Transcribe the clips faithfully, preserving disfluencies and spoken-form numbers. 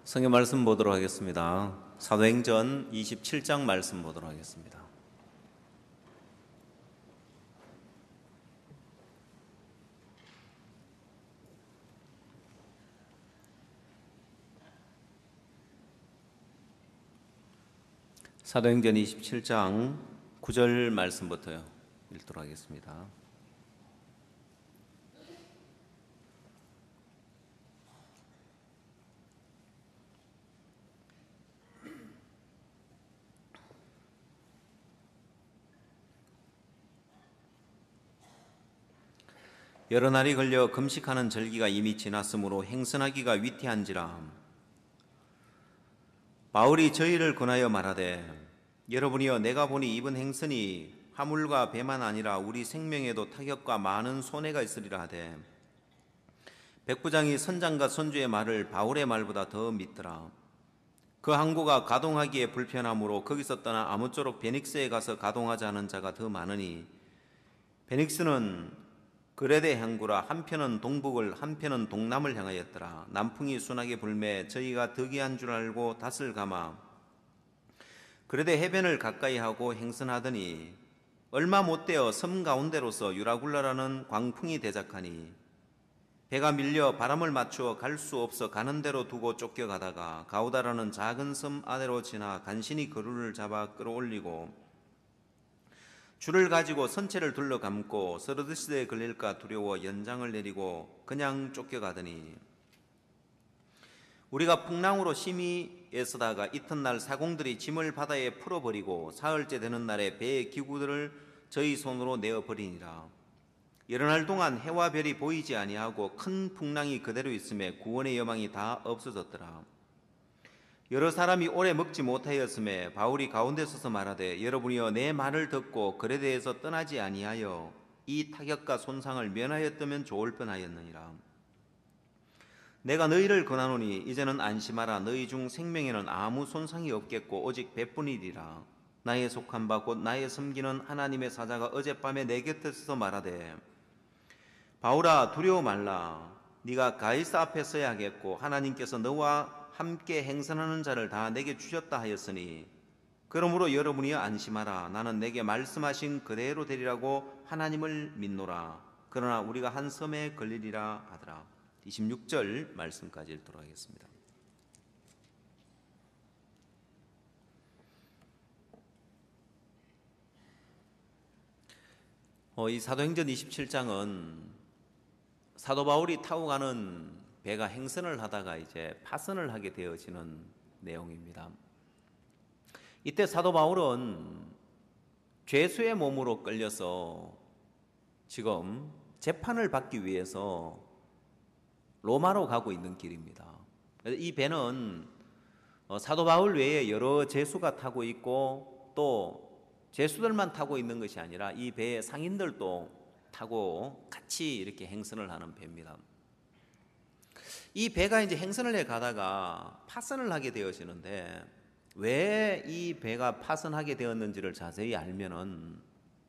성경 말씀 보도록 하겠습니다. 사도행전 이십칠 장 말씀 보도록 하겠습니다. 사도행전 이십칠 장 구 절 말씀부터 읽도록 하겠습니다. 여러 날이 걸려 금식하는 절기가 이미 지났으므로 행선하기가 위태한지라. 바울이 저희를 권하여 말하되, 여러분이여, 내가 보니 이번 행선이 화물과 배만 아니라 우리 생명에도 타격과 많은 손해가 있으리라 하되, 백부장이 선장과 선주의 말을 바울의 말보다 더 믿더라. 그 항구가 가동하기에 불편하므로 거기서 떠나 아무쪼록 베닉스에 가서 가동하자 하는 자가 더 많으니, 베닉스는 그레데 항구라. 한편은 동북을 한편은 동남을 향하였더라. 남풍이 순하게 불매 저희가 덕이한 줄 알고 닷을 감아 그레데 해변을 가까이 하고 행선하더니 얼마 못되어 섬 가운데로서 유라굴라라는 광풍이 대작하니 배가 밀려 바람을 맞추어 갈 수 없어 가는 대로 두고 쫓겨가다가 가우다라는 작은 섬 아래로 지나 간신히 그루를 잡아 끌어올리고 줄을 가지고 선체를 둘러감고 서르드시드에 걸릴까 두려워 연장을 내리고 그냥 쫓겨가더니, 우리가 풍랑으로 심히 애쓰다가 이튿날 사공들이 짐을 바다에 풀어버리고 사흘째 되는 날에 배의 기구들을 저희 손으로 내어버리니라. 여러 날 동안 해와 별이 보이지 아니하고 큰 풍랑이 그대로 있음에 구원의 여망이 다 없어졌더라. 여러 사람이 오래 먹지 못하였음에 바울이 가운데 서서 말하되, 여러분이여, 내 말을 듣고 그레데에서 떠나지 아니하여 이 타격과 손상을 면하였다면 좋을 뻔하였느니라. 내가 너희를 권하노니 이제는 안심하라. 너희 중 생명에는 아무 손상이 없겠고 오직 배뿐이리라. 나의 속한 바 곧 나의 섬기는 하나님의 사자가 어젯밤에 내 곁에 서서 말하되, 바울아, 두려워 말라. 네가 가이사 앞에 서야 하겠고 하나님께서 너와 함께 행선하는 자를 다 내게 주셨다 하였으니, 그러므로 여러분이여 안심하라. 나는 내게 말씀하신 그대로 되리라고 하나님을 믿노라. 그러나 우리가 한 섬에 걸리리라 하더라. 이십육 절 말씀까지 읽도록 하겠습니다. 어, 이 사도행전 이십칠 장은 사도 바울이 타고 가는 배가 행선을 하다가 이제 파선을 하게 되어지는 내용입니다. 이때 사도 바울은 죄수의 몸으로 끌려서 지금 재판을 받기 위해서 로마로 가고 있는 길입니다. 이 배는 사도 바울 외에 여러 죄수가 타고 있고 또 죄수들만 타고 있는 것이 아니라 이 배의 상인들도 타고 같이 이렇게 행선을 하는 배입니다. 이 배가 이제 행선을 해 가다가 파선을 하게 되어지는데, 왜 이 배가 파선하게 되었는지를 자세히 알면은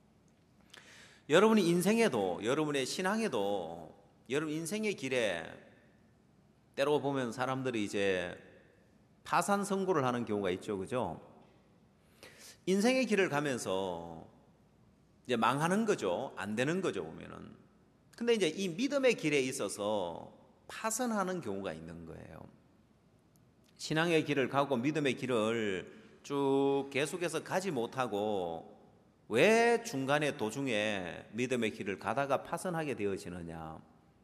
여러분이 인생에도, 여러분의 신앙에도, 여러분 인생의 길에 때로 보면 사람들이 이제 파산 선고를 하는 경우가 있죠, 그죠? 인생의 길을 가면서 이제 망하는 거죠, 안 되는 거죠, 보면은. 근데 이제 이 믿음의 길에 있어서 파선하는 경우가 있는 거예요. 신앙의 길을 가고 믿음의 길을 쭉 계속해서 가지 못하고 왜 중간에 도중에 믿음의 길을 가다가 파선하게 되어지느냐.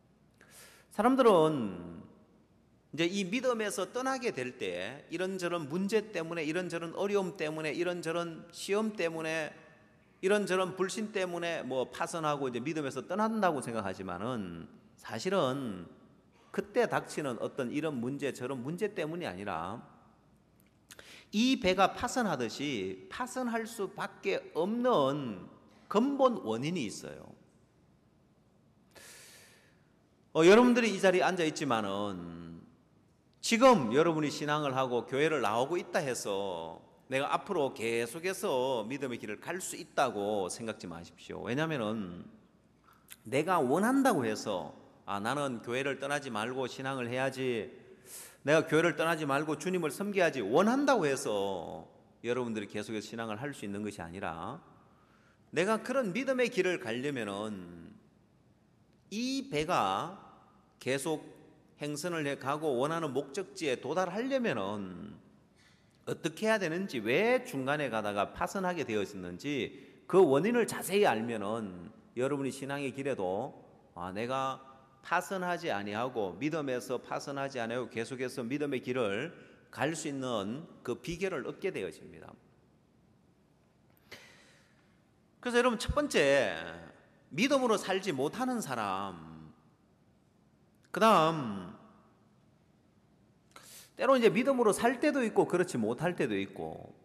사람들은 이제 이 믿음에서 떠나게 될 때 이런저런 문제 때문에, 이런저런 어려움 때문에, 이런저런 시험 때문에, 이런저런 불신 때문에 뭐 파선하고 이제 믿음에서 떠난다고 생각하지만은, 사실은 그때 닥치는 어떤 이런 문제 저런 문제 때문이 아니라 이 배가 파선하듯이 파선할 수밖에 없는 근본 원인이 있어요. 어, 여러분들이 이 자리에 앉아 있지만은 지금 여러분이 신앙을 하고 교회를 나오고 있다 해서 내가 앞으로 계속해서 믿음의 길을 갈 수 있다고 생각지 마십시오. 왜냐하면은 내가 원한다고 해서 아, 나는 교회를 떠나지 말고 신앙을 해야지, 내가 교회를 떠나지 말고 주님을 섬겨야지 원한다고 해서 여러분들이 계속해서 신앙을 할 수 있는 것이 아니라, 내가 그런 믿음의 길을 가려면은 이 배가 계속 행선을 해 가고 원하는 목적지에 도달하려면은 어떻게 해야 되는지, 왜 중간에 가다가 파선하게 되었는지 그 원인을 자세히 알면은 여러분이 신앙의 길에도 아, 내가 파선하지 아니하고 믿음에서 파선하지 아니하고 계속해서 믿음의 길을 갈 수 있는 그 비결을 얻게 되어집니다. 그래서 여러분, 첫 번째, 믿음으로 살지 못하는 사람. 그 다음, 때로 이제 믿음으로 살 때도 있고 그렇지 못할 때도 있고,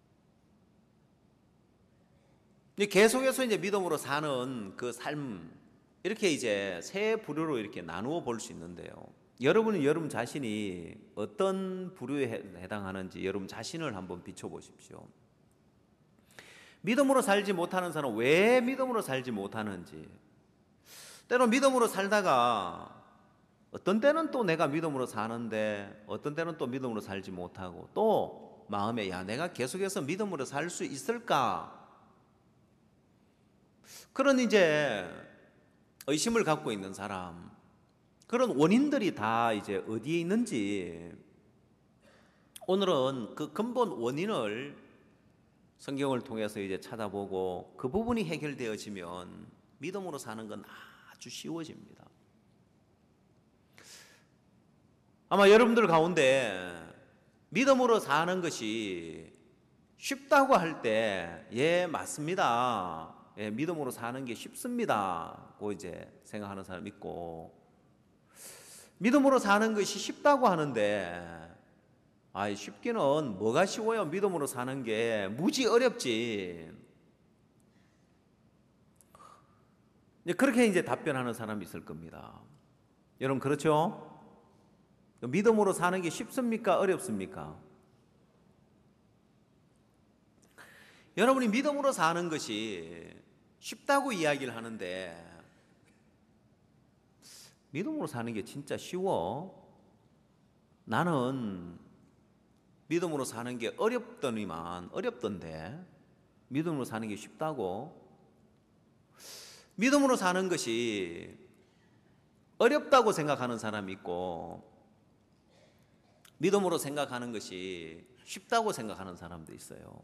계속해서 이제 믿음으로 사는 그 삶, 이렇게 이제 세 부류로 이렇게 나누어 볼 수 있는데요. 여러분은 여러분 자신이 어떤 부류에 해당하는지 여러분 자신을 한번 비춰보십시오. 믿음으로 살지 못하는 사람은 왜 믿음으로 살지 못하는지, 때로 믿음으로 살다가 어떤 때는 또 내가 믿음으로 사는데 어떤 때는 또 믿음으로 살지 못하고, 또 마음에 야 내가 계속해서 믿음으로 살 수 있을까, 그런 이제 의심을 갖고 있는 사람, 그런 원인들이 다 이제 어디에 있는지 오늘은 그 근본 원인을 성경을 통해서 이제 찾아보고 그 부분이 해결되어지면 믿음으로 사는 건 아주 쉬워집니다. 아마 여러분들 가운데 믿음으로 사는 것이 쉽다고 할 때, 예, 맞습니다. 예, 믿음으로 사는 게 쉽습니다고 이제 생각하는 사람 있고, 믿음으로 사는 것이 쉽다고 하는데, 아, 쉽기는 뭐가 쉬워요? 믿음으로 사는 게 무지 어렵지. 그렇게 이제 답변하는 사람이 있을 겁니다. 여러분, 그렇죠? 믿음으로 사는 게 쉽습니까? 어렵습니까? 여러분이 믿음으로 사는 것이 쉽다고 이야기를 하는데, 믿음으로 사는 게 진짜 쉬워? 나는 믿음으로 사는 게 어렵더니만 어렵던데 믿음으로 사는 게 쉽다고? 믿음으로 사는 것이 어렵다고 생각하는 사람이 있고, 믿음으로 생각하는 것이 쉽다고 생각하는 사람도 있어요.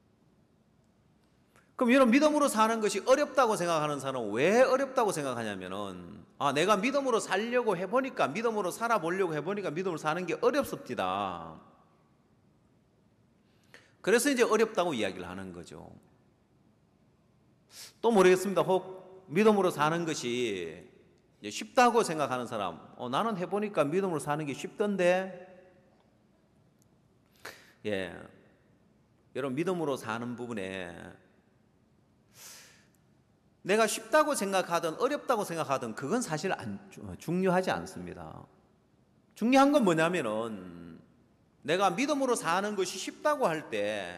그럼 여러분, 믿음으로 사는 것이 어렵다고 생각하는 사람은 왜 어렵다고 생각하냐면은, 아, 내가 믿음으로 살려고 해보니까, 믿음으로 살아보려고 해보니까 믿음으로 사는 게 어렵습니다. 그래서 이제 어렵다고 이야기를 하는 거죠. 또 모르겠습니다. 혹 믿음으로 사는 것이 쉽다고 생각하는 사람, 어, 나는 해보니까 믿음으로 사는 게 쉽던데. 예, 여러분, 믿음으로 사는 부분에 내가 쉽다고 생각하든 어렵다고 생각하든 그건 사실 안, 중요하지 않습니다. 중요한 건 뭐냐면은, 내가 믿음으로 사는 것이 쉽다고 할 때,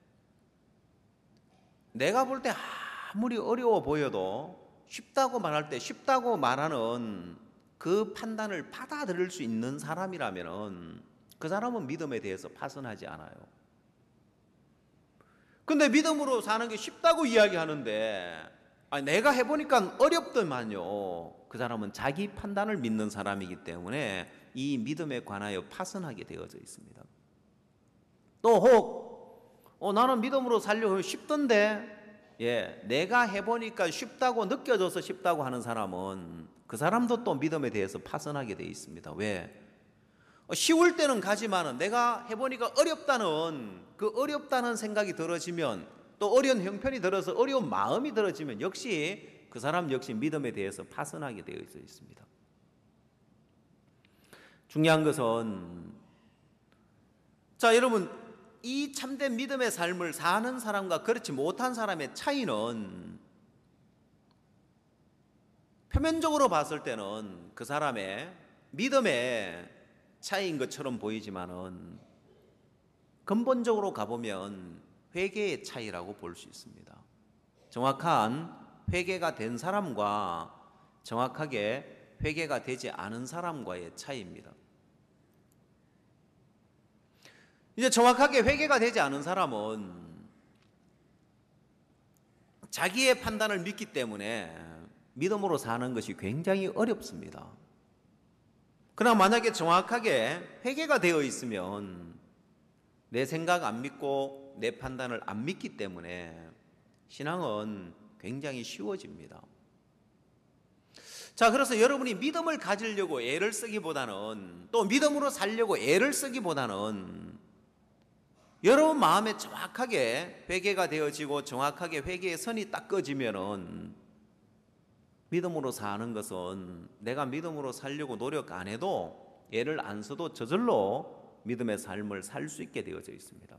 내가 볼 때 아무리 어려워 보여도 쉽다고 말할 때 쉽다고 말하는 그 판단을 받아들일 수 있는 사람이라면은 그 사람은 믿음에 대해서 파선하지 않아요. 근데 믿음으로 사는 게 쉽다고 이야기하는데, 아니, 내가 해보니까 어렵더만요. 그 사람은 자기 판단을 믿는 사람이기 때문에 이 믿음에 관하여 파선하게 되어져 있습니다. 또 혹 어, 나는 믿음으로 살려고 하면 쉽던데, 예, 내가 해보니까 쉽다고 느껴져서 쉽다고 하는 사람은 그 사람도 또 믿음에 대해서 파선하게 되어 있습니다. 왜? 어, 쉬울 때는 가지만은 내가 해보니까 어렵다는 그 어렵다는 생각이 들어지면, 또 어려운 형편이 들어서 어려운 마음이 들어지면 역시 그 사람 역시 믿음에 대해서 파선하게 되어 있습니다. 중요한 것은, 자, 여러분, 이 참된 믿음의 삶을 사는 사람과 그렇지 못한 사람의 차이는, 표면적으로 봤을 때는 그 사람의 믿음의 차이인 것처럼 보이지만은 근본적으로 가보면 회개의 차이라고 볼 수 있습니다. 정확한 회개가 된 사람과 정확하게 회개가 되지 않은 사람과의 차이입니다. 이제 정확하게 회개가 되지 않은 사람은 자기의 판단을 믿기 때문에 믿음으로 사는 것이 굉장히 어렵습니다. 그러나 만약에 정확하게 회개가 되어 있으면 내 생각 안 믿고 내 판단을 안 믿기 때문에 신앙은 굉장히 쉬워집니다. 자, 그래서 여러분이 믿음을 가지려고 애를 쓰기보다는, 또 믿음으로 살려고 애를 쓰기보다는 여러분 마음에 정확하게 회개가 되어지고 정확하게 회개의 선이 딱 꺼지면은 믿음으로 사는 것은 내가 믿음으로 살려고 노력 안 해도 애를 안 써도 저절로 믿음의 삶을 살 수 있게 되어져 있습니다.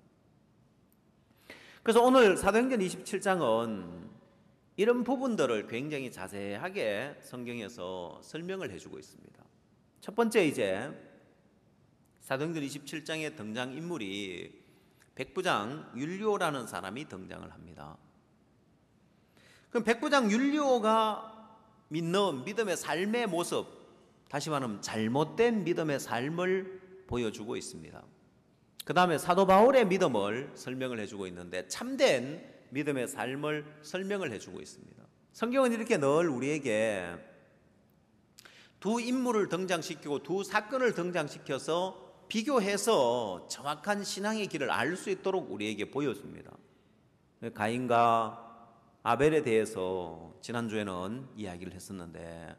그래서 오늘 사도행전 이십칠 장은 이런 부분들을 굉장히 자세하게 성경에서 설명을 해주고 있습니다. 첫 번째, 이제 사도행전 이십칠 장의 등장인물이 백부장 율리오라는 사람이 등장을 합니다. 그럼 백부장 율리오가 믿는 믿음의 삶의 모습, 다시 말하면 잘못된 믿음의 삶을 보여주고 있습니다. 그 다음에 사도 바울의 믿음을 설명을 해주고 있는데 참된 믿음의 삶을 설명을 해주고 있습니다. 성경은 이렇게 늘 우리에게 두 인물을 등장시키고 두 사건을 등장시켜서 비교해서 정확한 신앙의 길을 알 수 있도록 우리에게 보여줍니다. 가인과 아벨에 대해서 지난주에는 이야기를 했었는데,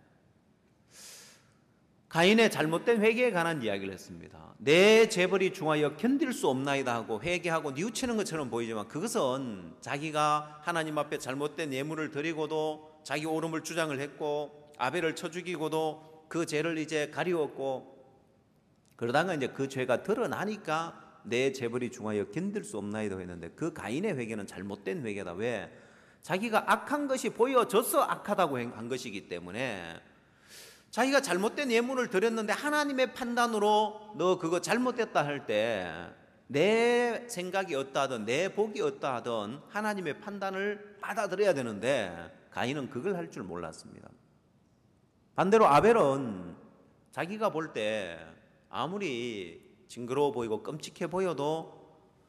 가인의 잘못된 회개에 관한 이야기를 했습니다. 내 재벌이 중하여 견딜 수 없나이다 하고 회개하고 뉘우치는 것처럼 보이지만 그것은 자기가 하나님 앞에 잘못된 예물을 드리고도 자기 옳음을 주장을 했고, 아벨을 쳐 죽이고도 그 죄를 이제 가리웠고, 그러다가 이제 그 죄가 드러나니까 내 재벌이 중하여 견딜 수 없나이다 했는데, 그 가인의 회개는 잘못된 회개다. 왜? 자기가 악한 것이 보여져서 악하다고 한 것이기 때문에, 자기가 잘못된 예물을 드렸는데 하나님의 판단으로 너 그거 잘못됐다 할 때 내 생각이 어떠하든 내 복이 어떠하든 하나님의 판단을 받아들여야 되는데 가인은 그걸 할 줄 몰랐습니다. 반대로 아벨은 자기가 볼 때 아무리 징그러워 보이고 끔찍해 보여도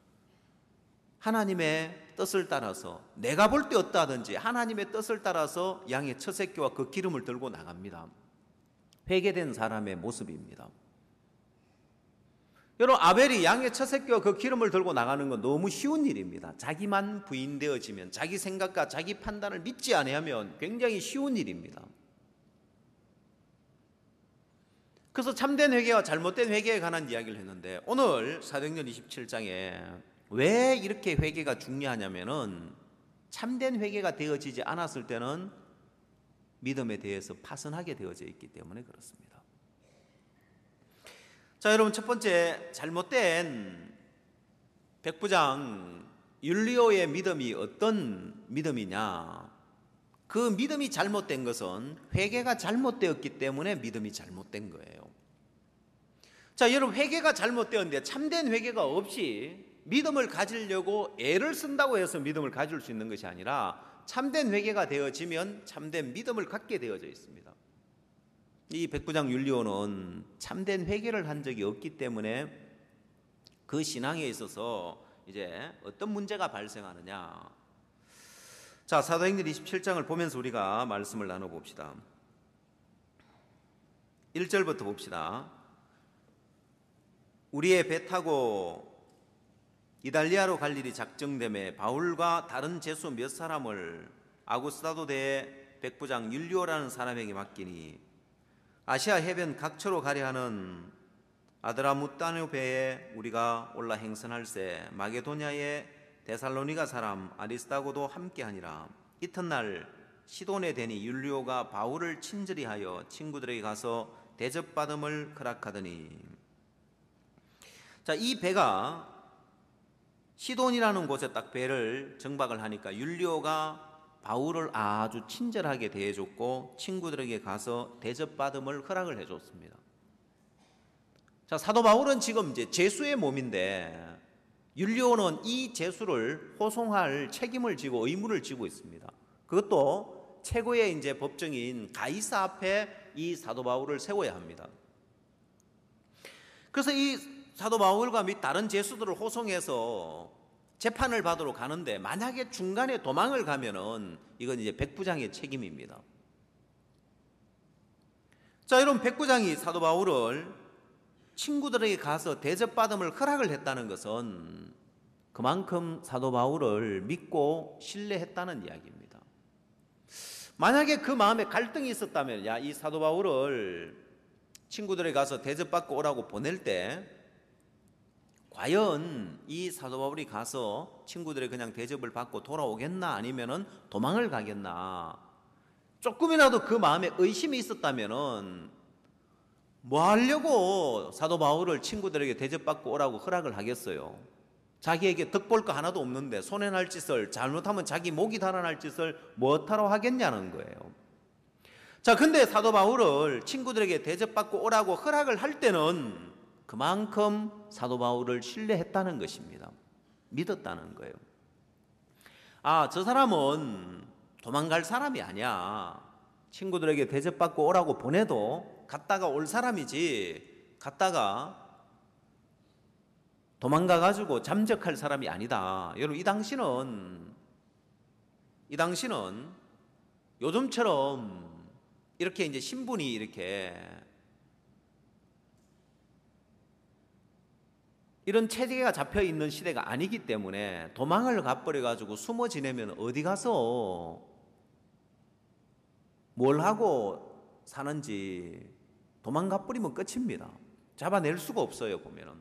하나님의 뜻을 따라서, 내가 볼 때 어떠하든지 하나님의 뜻을 따라서 양의 첫 새끼와 그 기름을 들고 나갑니다. 회개된 사람의 모습입니다. 여러분, 아벨이 양의 첫 새끼와 그 기름을 들고 나가는 건 너무 쉬운 일입니다. 자기만 부인되어지면, 자기 생각과 자기 판단을 믿지 아니하면 굉장히 쉬운 일입니다. 그래서 참된 회개와 잘못된 회개에 관한 이야기를 했는데, 오늘 사도행전 이십칠 장에 왜 이렇게 회개가 중요하냐면은 참된 회개가 되어지지 않았을 때는 믿음에 대해서 파선하게 되어져 있기 때문에 그렇습니다. 자, 여러분, 첫 번째, 잘못된 백부장 율리오의 믿음이 어떤 믿음이냐? 그 믿음이 잘못된 것은 회개가 잘못되었기 때문에 믿음이 잘못된 거예요. 자, 여러분, 회개가 잘못되었는데 참된 회개가 없이 믿음을 가지려고 애를 쓴다고 해서 믿음을 가질 수 있는 것이 아니라 참된 회개가 되어지면 참된 믿음을 갖게 되어져 있습니다. 이 백부장 율리오는 참된 회개를 한 적이 없기 때문에 그 신앙에 있어서 이제 어떤 문제가 발생하느냐. 자, 사도행전 이십칠 장을 보면서 우리가 말씀을 나눠봅시다. 일 절부터 봅시다. 우리의 배 타고 이달리아로 갈 일이 작정됨에 바울과 다른 제수 몇 사람을 아구스다도대 백부장 율리오라는 사람에게 맡기니 아시아 해변 각처로 가려 하는 아드라무따누 배에 우리가 올라 행선할세 마게도냐의 데살로니가 사람 아리스다고도 함께하니라. 이튿날 시돈에 대니 율리오가 바울을 친절히 하여 친구들에게 가서 대접받음을 허락하더니, 자, 이 배가 시돈이라는 곳에 딱 배를 정박을 하니까 율리오가 바울을 아주 친절하게 대해줬고 친구들에게 가서 대접받음을 허락을 해줬습니다. 자, 사도 바울은 지금 이제 제수의 몸인데 율리오는 이 제수를 호송할 책임을 지고 의무를 지고 있습니다. 그것도 최고의 이제 법정인 가이사 앞에 이 사도 바울을 세워야 합니다. 그래서 이 사도 바울과 및 다른 제수들을 호송해서 재판을 받으러 가는데 만약에 중간에 도망을 가면은 이건 이제 백부장의 책임입니다. 자, 여러분, 백부장이 사도 바울을 친구들에게 가서 대접받음을 허락을 했다는 것은 그만큼 사도 바울을 믿고 신뢰했다는 이야기입니다. 만약에 그 마음에 갈등이 있었다면, 야, 이 사도 바울을 친구들에게 가서 대접받고 오라고 보낼 때 과연 이 사도 바울이 가서 친구들의 그냥 대접을 받고 돌아오겠나, 아니면은 도망을 가겠나, 조금이라도 그 마음에 의심이 있었다면은 뭐 하려고 사도 바울을 친구들에게 대접받고 오라고 허락을 하겠어요? 자기에게 득볼 거 하나도 없는데 손해날 짓을, 잘못하면 자기 목이 달아날 짓을 뭐하러 하겠냐는 거예요. 자, 근데 사도 바울을 친구들에게 대접받고 오라고 허락을 할 때는 그만큼 사도 바울을 신뢰했다는 것입니다. 믿었다는 거예요. 아, 저 사람은 도망갈 사람이 아니야. 친구들에게 대접받고 오라고 보내도 갔다가 올 사람이지, 갔다가 도망가가지고 잠적할 사람이 아니다. 여러분, 이 당시는 이 당시는 요즘처럼 이렇게 이제 신분이 이렇게 이런 체계가 잡혀 있는 시대가 아니기 때문에 도망을 가버려가지고 숨어 지내면 어디 가서 뭘 하고 사는지 도망가 버리면 끝입니다. 잡아낼 수가 없어요, 보면은.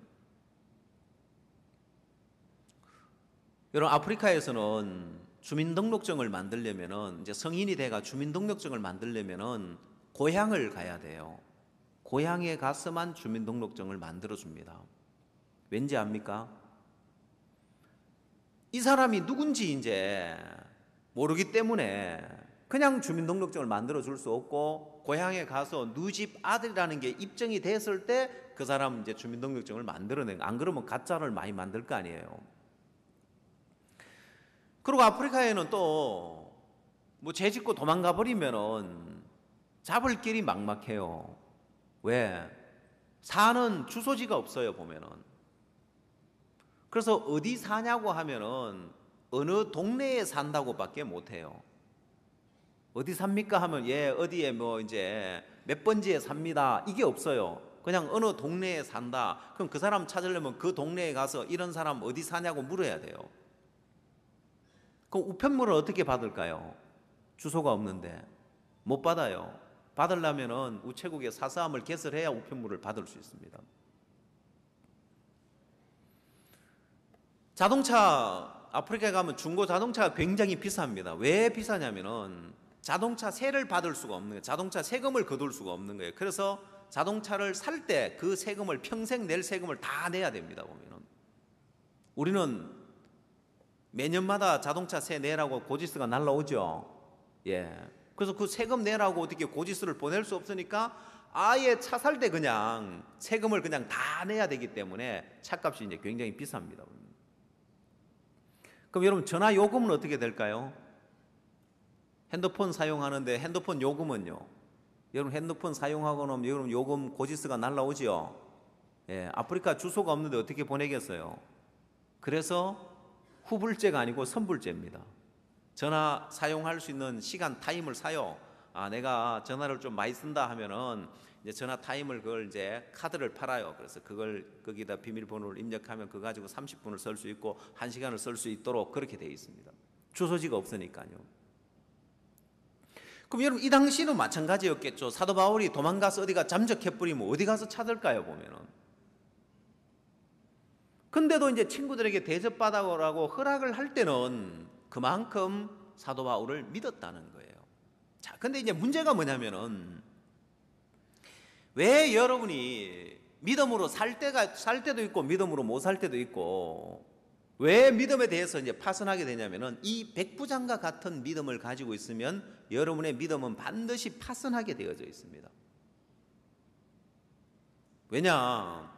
여러분, 아프리카에서는 주민등록증을 만들려면은, 이제 성인이 돼가 주민등록증을 만들려면은 고향을 가야 돼요. 고향에 가서만 주민등록증을 만들어줍니다. 왠지 압니까? 이 사람이 누군지 이제 모르기 때문에 그냥 주민등록증을 만들어줄 수 없고, 고향에 가서 누 집 아들이라는 게 입증이 됐을 때 그 사람 이제 주민등록증을 만들어낸 거. 안 그러면 가짜를 많이 만들 거 아니에요. 그리고 아프리카에는 또 뭐 죄 짓고 도망가 버리면은 잡을 길이 막막해요. 왜? 사는 주소지가 없어요, 보면은. 그래서 어디 사냐고 하면은 어느 동네에 산다고밖에 못해요. 어디 삽니까 하면 예 어디에 뭐 이제 몇 번지에 삽니다, 이게 없어요. 그냥 어느 동네에 산다. 그럼 그 사람 찾으려면 그 동네에 가서 이런 사람 어디 사냐고 물어야 돼요. 그럼 우편물을 어떻게 받을까요? 주소가 없는데 못 받아요. 받으려면은 우체국에 사서함을 개설해야 우편물을 받을 수 있습니다. 자동차, 아프리카에 가면 중고 자동차가 굉장히 비쌉니다. 왜 비싸냐면은 자동차 세를 받을 수가 없는 거예요. 자동차 세금을 거둘 수가 없는 거예요. 그래서 자동차를 살 때 그 세금을, 평생 낼 세금을 다 내야 됩니다, 보면은. 우리는 매년마다 자동차 세 내라고 고지서가 날라오죠. 예. 그래서 그 세금 내라고 어떻게 고지서를 보낼 수 없으니까 아예 차 살 때 그냥 세금을 그냥 다 내야 되기 때문에 차값이 이제 굉장히 비쌉니다. 그럼 여러분, 전화 요금은 어떻게 될까요? 핸드폰 사용하는데 핸드폰 요금은요? 여러분, 핸드폰 사용하고 나면 여러분 요금 고지서가 날라오지요. 예. 아프리카 주소가 없는데 어떻게 보내겠어요? 그래서 후불제가 아니고 선불제입니다. 전화 사용할 수 있는 시간 타임을 사요. 아, 내가 전화를 좀 많이 쓴다 하면은 이제 전화 타임을, 그걸 이제 카드를 팔아요. 그래서 그걸 거기다 비밀번호를 입력하면 그거 가지고 삼십 분을 쓸 수 있고 한 시간을 쓸 수 있도록 그렇게 되어 있습니다. 주소지가 없으니까요. 그럼 여러분, 이 당시는 마찬가지였겠죠. 사도 바울이 도망가서 어디가 잠적해버리면 어디 가서 찾을까요, 보면은. 근데도 이제 친구들에게 대접받아오라고 허락을 할 때는 그만큼 사도 바울을 믿었다는 거예요. 자, 근데 이제 문제가 뭐냐면은, 왜 여러분이 믿음으로 살 때가, 살 때도 있고 믿음으로 못 살 때도 있고, 왜 믿음에 대해서 이제 파선하게 되냐면은, 이 백부장과 같은 믿음을 가지고 있으면 여러분의 믿음은 반드시 파선하게 되어져 있습니다. 왜냐?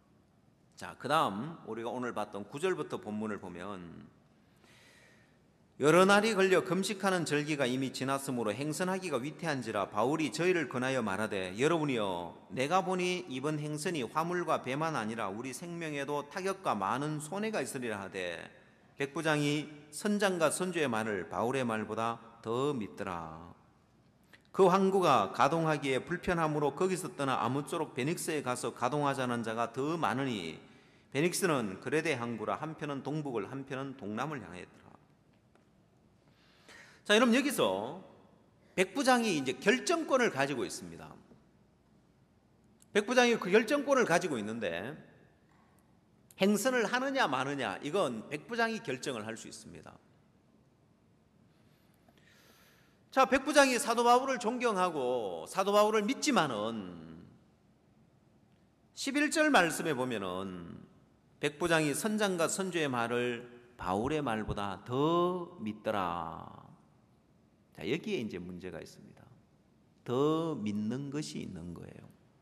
자, 그 다음 우리가 오늘 봤던 구 절부터 본문을 보면, 여러 날이 걸려 금식하는 절기가 이미 지났으므로 행선하기가 위태한지라 바울이 저희를 권하여 말하되 여러분이여 내가 보니 이번 행선이 화물과 배만 아니라 우리 생명에도 타격과 많은 손해가 있으리라 하되 백부장이 선장과 선주의 말을 바울의 말보다 더 믿더라. 그 항구가 가동하기에 불편함으로 거기서 떠나 아무쪼록 베닉스에 가서 가동하자는 자가 더 많으니 베닉스는 그레데 항구라 한편은 동북을 한편은 동남을 향했더라. 자, 여러분 여기서 백부장이 이제 결정권을 가지고 있습니다. 백부장이 그 결정권을 가지고 있는데 행선을 하느냐 마느냐 이건 백부장이 결정을 할 수 있습니다. 자, 백부장이 사도 바울을 존경하고 사도 바울을 믿지만은 십일 절 말씀에 보면은 백부장이 선장과 선주의 말을 바울의 말보다 더 믿더라. 자, 여기에 이제 문제가 있습니다. 더 믿는 것이 있는 거예요.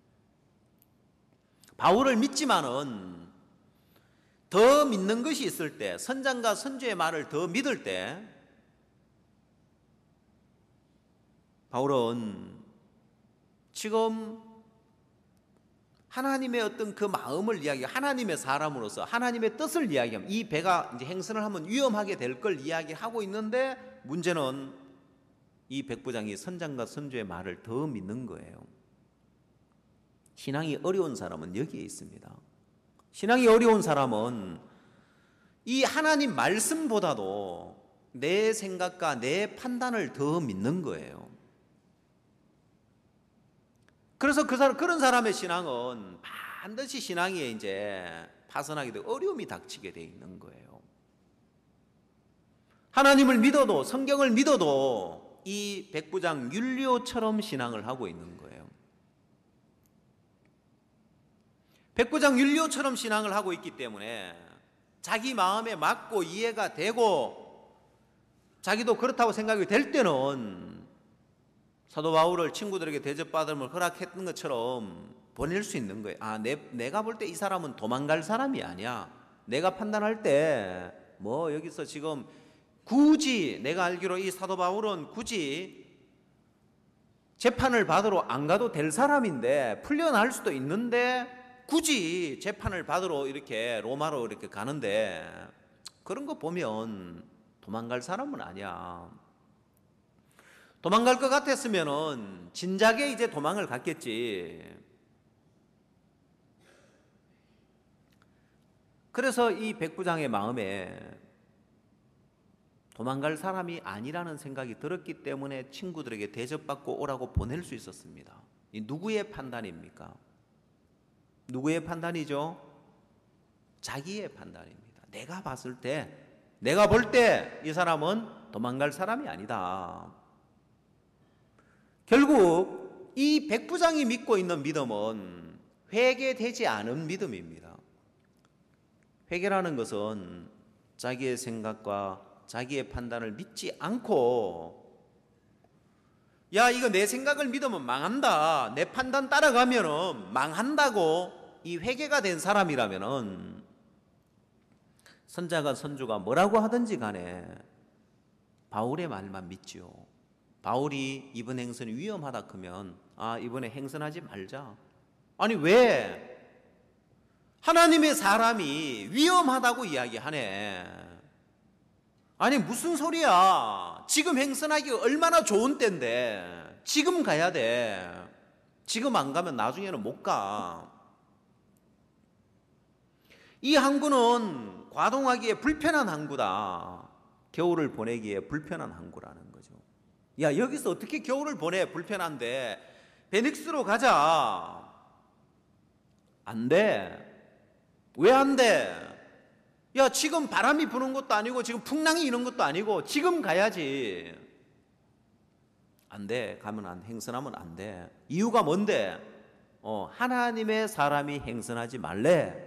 바울을 믿지만은 더 믿는 것이 있을 때, 선장과 선주의 말을 더 믿을 때 바울은 지금 하나님의 어떤 그 마음을 이야기, 하나님의 사람으로서 하나님의 뜻을 이야기하면 이 배가 이제 행선을 하면 위험하게 될 걸 이야기하고 있는데 문제는 이 백부장이 선장과 선주의 말을 더 믿는 거예요. 신앙이 어려운 사람은 여기에 있습니다. 신앙이 어려운 사람은 이 하나님 말씀보다도 내 생각과 내 판단을 더 믿는 거예요. 그래서 그 사람, 그런 사람의 신앙은 반드시 신앙이 이제 파선하게 되고 어려움이 닥치게 돼 있는 거예요. 하나님을 믿어도 성경을 믿어도 이 백부장 율리오처럼 신앙을 하고 있는 거예요. 백부장 율리오처럼 신앙을 하고 있기 때문에 자기 마음에 맞고 이해가 되고 자기도 그렇다고 생각이 될 때는 사도 바울을 친구들에게 대접받음을 허락했던 것처럼 보낼 수 있는 거예요. 아, 내, 내가 볼 때 이 사람은 도망갈 사람이 아니야. 내가 판단할 때 뭐 여기서 지금 굳이 내가 알기로 이 사도 바울은 굳이 재판을 받으러 안 가도 될 사람인데 풀려날 수도 있는데 굳이 재판을 받으러 이렇게 로마로 이렇게 가는데 그런 거 보면 도망갈 사람은 아니야. 도망갈 것 같았으면은 진작에 이제 도망을 갔겠지. 그래서 이 백부장의 마음에 도망갈 사람이 아니라는 생각이 들었기 때문에 친구들에게 대접받고 오라고 보낼 수 있었습니다. 이 누구의 판단입니까? 누구의 판단이죠? 자기의 판단입니다. 내가 봤을 때, 내가 볼 때 이 사람은 도망갈 사람이 아니다. 결국 이 백부장이 믿고 있는 믿음은 회개되지 않은 믿음입니다. 회개라는 것은 자기의 생각과 자기의 판단을 믿지 않고 야, 이거 내 생각을 믿으면 망한다, 내 판단 따라가면 망한다고 이 회개가 된 사람이라면 선자가 선주가 뭐라고 하든지 간에 바울의 말만 믿지요. 바울이 이번 행선이 위험하다 그러면 아, 이번에 행선하지 말자. 아니 왜? 하나님의 사람이 위험하다고 이야기하네. 아니 무슨 소리야. 지금 행선하기가 얼마나 좋은 때인데 지금 가야 돼. 지금 안 가면 나중에는 못 가. 이 항구는 과동하기에 불편한 항구다. 겨울을 보내기에 불편한 항구라는 거죠. 야, 여기서 어떻게 겨울을 보내? 불편한데 베닉스로 가자. 안 돼. 왜 안 돼? 야, 지금 바람이 부는 것도 아니고 지금 풍랑이 이런 것도 아니고 지금 가야지. 안 돼. 가면 안, 행선하면 안 돼. 이유가 뭔데? 어, 하나님의 사람이 행선하지 말래.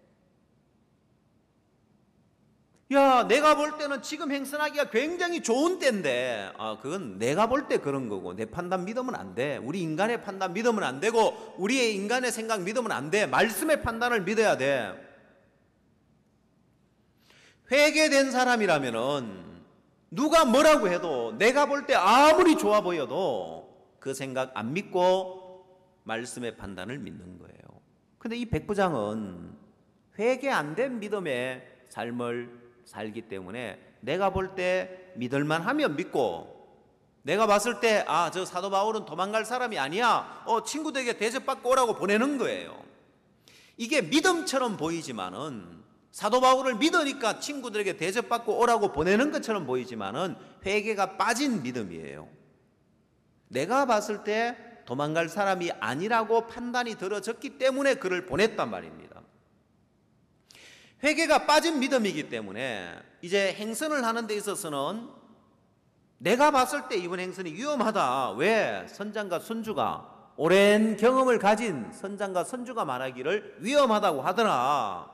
야, 내가 볼 때는 지금 행선하기가 굉장히 좋은 때인데 아, 그건 내가 볼 때 그런 거고 내 판단 믿으면 안 돼. 우리 인간의 판단 믿으면 안 되고 우리의 인간의 생각 믿으면 안 돼. 말씀의 판단을 믿어야 돼. 회개된 사람이라면은 누가 뭐라고 해도 내가 볼 때 아무리 좋아 보여도 그 생각 안 믿고 말씀의 판단을 믿는 거예요. 근데 이 백부장은 회개 안 된 믿음의 삶을 살기 때문에 내가 볼 때 믿을만 하면 믿고, 내가 봤을 때 아, 저 사도 바울은 도망갈 사람이 아니야, 어, 친구들에게 대접받고 오라고 보내는 거예요. 이게 믿음처럼 보이지만은, 사도 바울을 믿으니까 친구들에게 대접받고 오라고 보내는 것처럼 보이지만은 회개가 빠진 믿음이에요. 내가 봤을 때 도망갈 사람이 아니라고 판단이 들어졌기 때문에 그를 보냈단 말입니다. 회개가 빠진 믿음이기 때문에 이제 행선을 하는 데 있어서는 내가 봤을 때 이번 행선이 위험하다. 왜? 선장과 선주가, 오랜 경험을 가진 선장과 선주가 말하기를 위험하다고 하더라.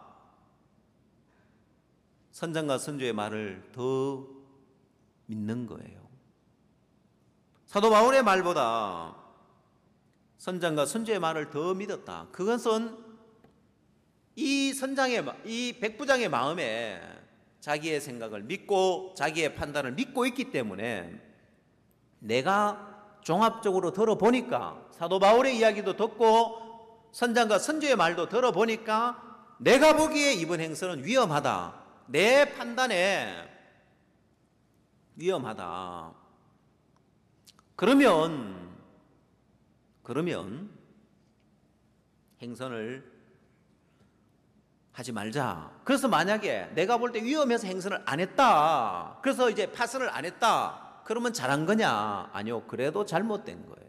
선장과 선주의 말을 더 믿는 거예요. 사도 바울의 말보다 선장과 선주의 말을 더 믿었다. 그것은 이 선장의, 이 백부장의 마음에 자기의 생각을 믿고 자기의 판단을 믿고 있기 때문에, 내가 종합적으로 들어보니까, 사도 바울의 이야기도 듣고 선장과 선주의 말도 들어보니까 내가 보기에 이번 행선은 위험하다. 내 판단에 위험하다. 그러면 그러면 행선을 하지 말자. 그래서 만약에 내가 볼 때 위험해서 행선을 안 했다, 그래서 이제 파선을 안 했다, 그러면 잘한 거냐? 아니요, 그래도 잘못된 거예요.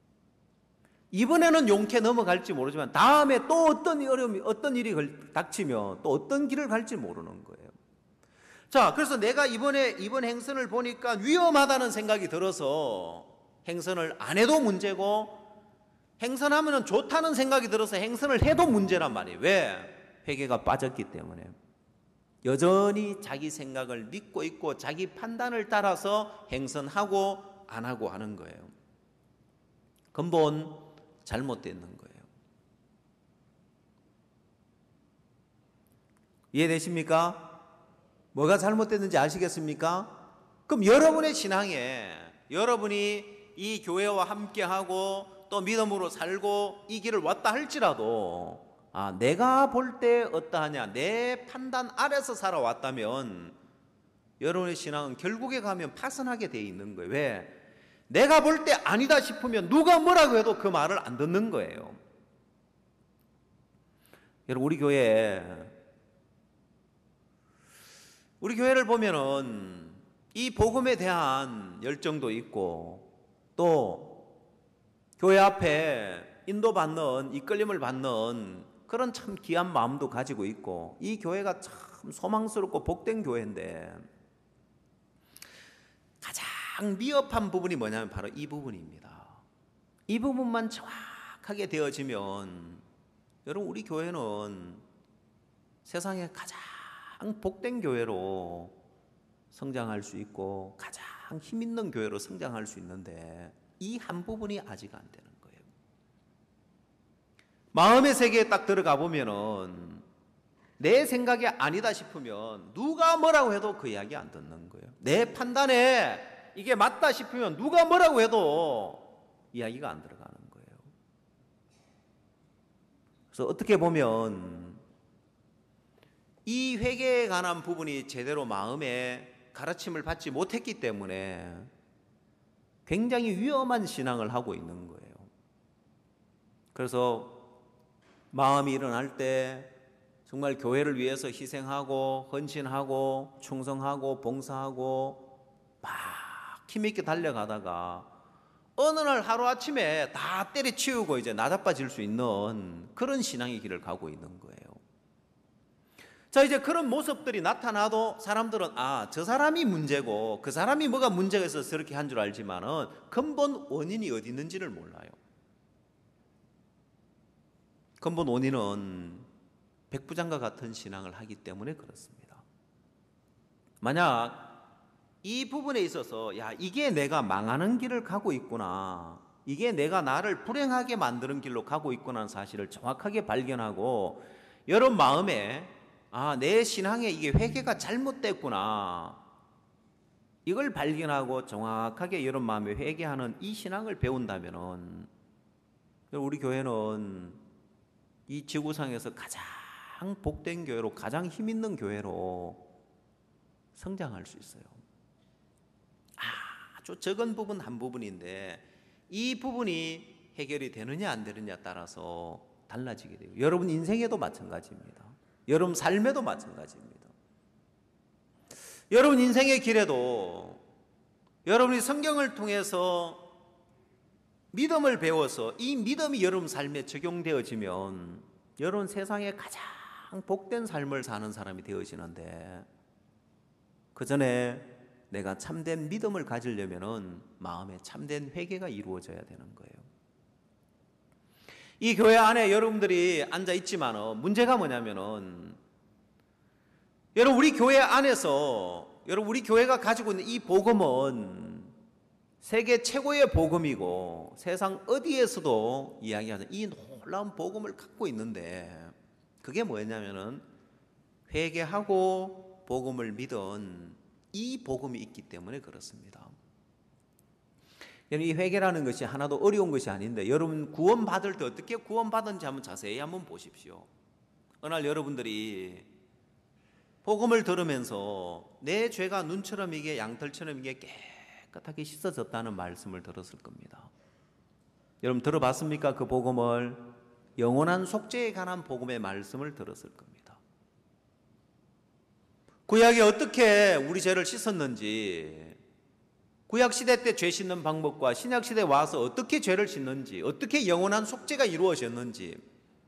이번에는 용케 넘어갈지 모르지만 다음에 또 어떤 어려움이, 어떤 일이 닥치면 또 어떤 길을 갈지 모르는 거예요. 자, 그래서 내가 이번에 이번 행선을 보니까 위험하다는 생각이 들어서 행선을 안 해도 문제고, 행선하면 좋다는 생각이 들어서 행선을 해도 문제란 말이에요. 왜? 회개가 빠졌기 때문에. 여전히 자기 생각을 믿고 있고 자기 판단을 따라서 행선하고 안 하고 하는 거예요. 근본 잘못되는 거예요. 이해되십니까? 뭐가 잘못됐는지 아시겠습니까? 그럼 여러분의 신앙에, 여러분이 이 교회와 함께하고 또 믿음으로 살고 이 길을 왔다 할지라도, 아, 내가 볼 때 어떠하냐, 내 판단 아래서 살아왔다면 여러분의 신앙은 결국에 가면 파선하게 돼 있는 거예요. 왜? 내가 볼 때 아니다 싶으면 누가 뭐라고 해도 그 말을 안 듣는 거예요. 여러분, 우리 교회 우리 교회를 보면은 이 복음에 대한 열정도 있고, 또 교회 앞에 인도받는, 이끌림을 받는 그런 참 귀한 마음도 가지고 있고, 이 교회가 참 소망스럽고 복된 교회인데, 가장 미흡한 부분이 뭐냐면 바로 이 부분입니다. 이 부분만 정확하게 되어지면 여러분, 우리 교회는 세상에 가장 복된 교회로 성장할 수 있고 가장 힘 있는 교회로 성장할 수 있는데, 이 한 부분이 아직 안 되는 거예요. 마음의 세계에 딱 들어가 보면은 내 생각이 아니다 싶으면 누가 뭐라고 해도 그 이야기 안 듣는 거예요. 내 판단에 이게 맞다 싶으면 누가 뭐라고 해도 이야기가 안 들어가는 거예요. 그래서 어떻게 보면 이 회개에 관한 부분이 제대로 마음에 가르침을 받지 못했기 때문에 굉장히 위험한 신앙을 하고 있는 거예요. 그래서 마음이 일어날 때 정말 교회를 위해서 희생하고 헌신하고 충성하고 봉사하고 막 힘있게 달려가다가 어느 날 하루아침에 다 때려치우고 이제 나자빠질 수 있는 그런 신앙의 길을 가고 있는 거예요. 자, 이제 그런 모습들이 나타나도 사람들은 아, 저 사람이 문제고 그 사람이 뭐가 문제가 있어서 저렇게 한 줄 알지만은 근본 원인이 어디 있는지를 몰라요. 근본 원인은 백부장과 같은 신앙을 하기 때문에 그렇습니다. 만약 이 부분에 있어서 야, 이게 내가 망하는 길을 가고 있구나, 이게 내가 나를 불행하게 만드는 길로 가고 있구나 하는 사실을 정확하게 발견하고 여러분 마음에 아, 내 신앙에 이게 회개가 잘못됐구나, 이걸 발견하고 정확하게 여러분 마음에 회개하는 이 신앙을 배운다면은 우리 교회는 이 지구상에서 가장 복된 교회로, 가장 힘 있는 교회로 성장할 수 있어요. 아주 적은 부분 한 부분인데 이 부분이 해결이 되느냐 안 되느냐에 따라서 달라지게 돼요. 여러분 인생에도 마찬가지입니다. 여러분 삶에도 마찬가지입니다. 여러분 인생의 길에도 여러분이 성경을 통해서 믿음을 배워서 이 믿음이 여러분 삶에 적용되어지면 여러분 세상에 가장 복된 삶을 사는 사람이 되어지는데, 그 전에 내가 참된 믿음을 가지려면 마음에 참된 회개가 이루어져야 되는 거예요. 이 교회 안에 여러분들이 앉아 있지만 문제가 뭐냐면은, 여러분 우리 교회 안에서 여러분 우리 교회가 가지고 있는 이 복음은 세계 최고의 복음이고 세상 어디에서도 이야기하는 이 놀라운 복음을 갖고 있는데, 그게 뭐였냐면은 회개하고 복음을 믿은 이 복음이 있기 때문에 그렇습니다. 이 회개라는 것이 하나도 어려운 것이 아닌데, 여러분 구원받을 때 어떻게 구원받은지 한번 자세히 한번 보십시오. 어느 날 여러분들이 복음을 들으면서 내 죄가 눈처럼 이게 양털처럼 이게 깨끗하게 씻어졌다는 말씀을 들었을 겁니다. 여러분 들어봤습니까? 그 복음을, 영원한 속죄에 관한 복음의 말씀을 들었을 겁니다. 구약이 어떻게 우리 죄를 씻었는지, 구약시대 때 죄 씻는 방법과 신약시대에 와서 어떻게 죄를 씻는지, 어떻게 영원한 속죄가 이루어졌는지,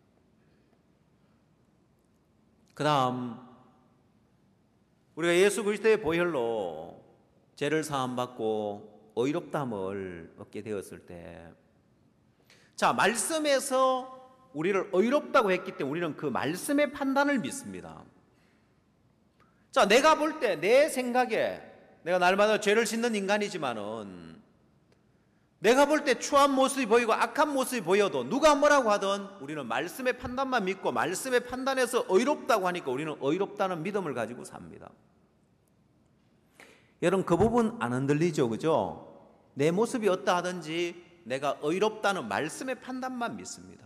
그 다음 우리가 예수 그리스도의 보혈로 죄를 사함받고 의롭다함을 얻게 되었을 때, 자, 말씀에서 우리를 의롭다고 했기 때문에 우리는 그 말씀의 판단을 믿습니다. 자, 내가 볼 때 내 생각에, 내가 날마다 죄를 짓는 인간이지만은 내가 볼 때 추한 모습이 보이고 악한 모습이 보여도 누가 뭐라고 하든 우리는 말씀의 판단만 믿고 말씀의 판단에서 의롭다고 하니까 우리는 의롭다는 믿음을 가지고 삽니다. 여러분 그 부분 안 흔들리죠, 그죠? 내 모습이 어떠하든지 내가 의롭다는 말씀의 판단만 믿습니다.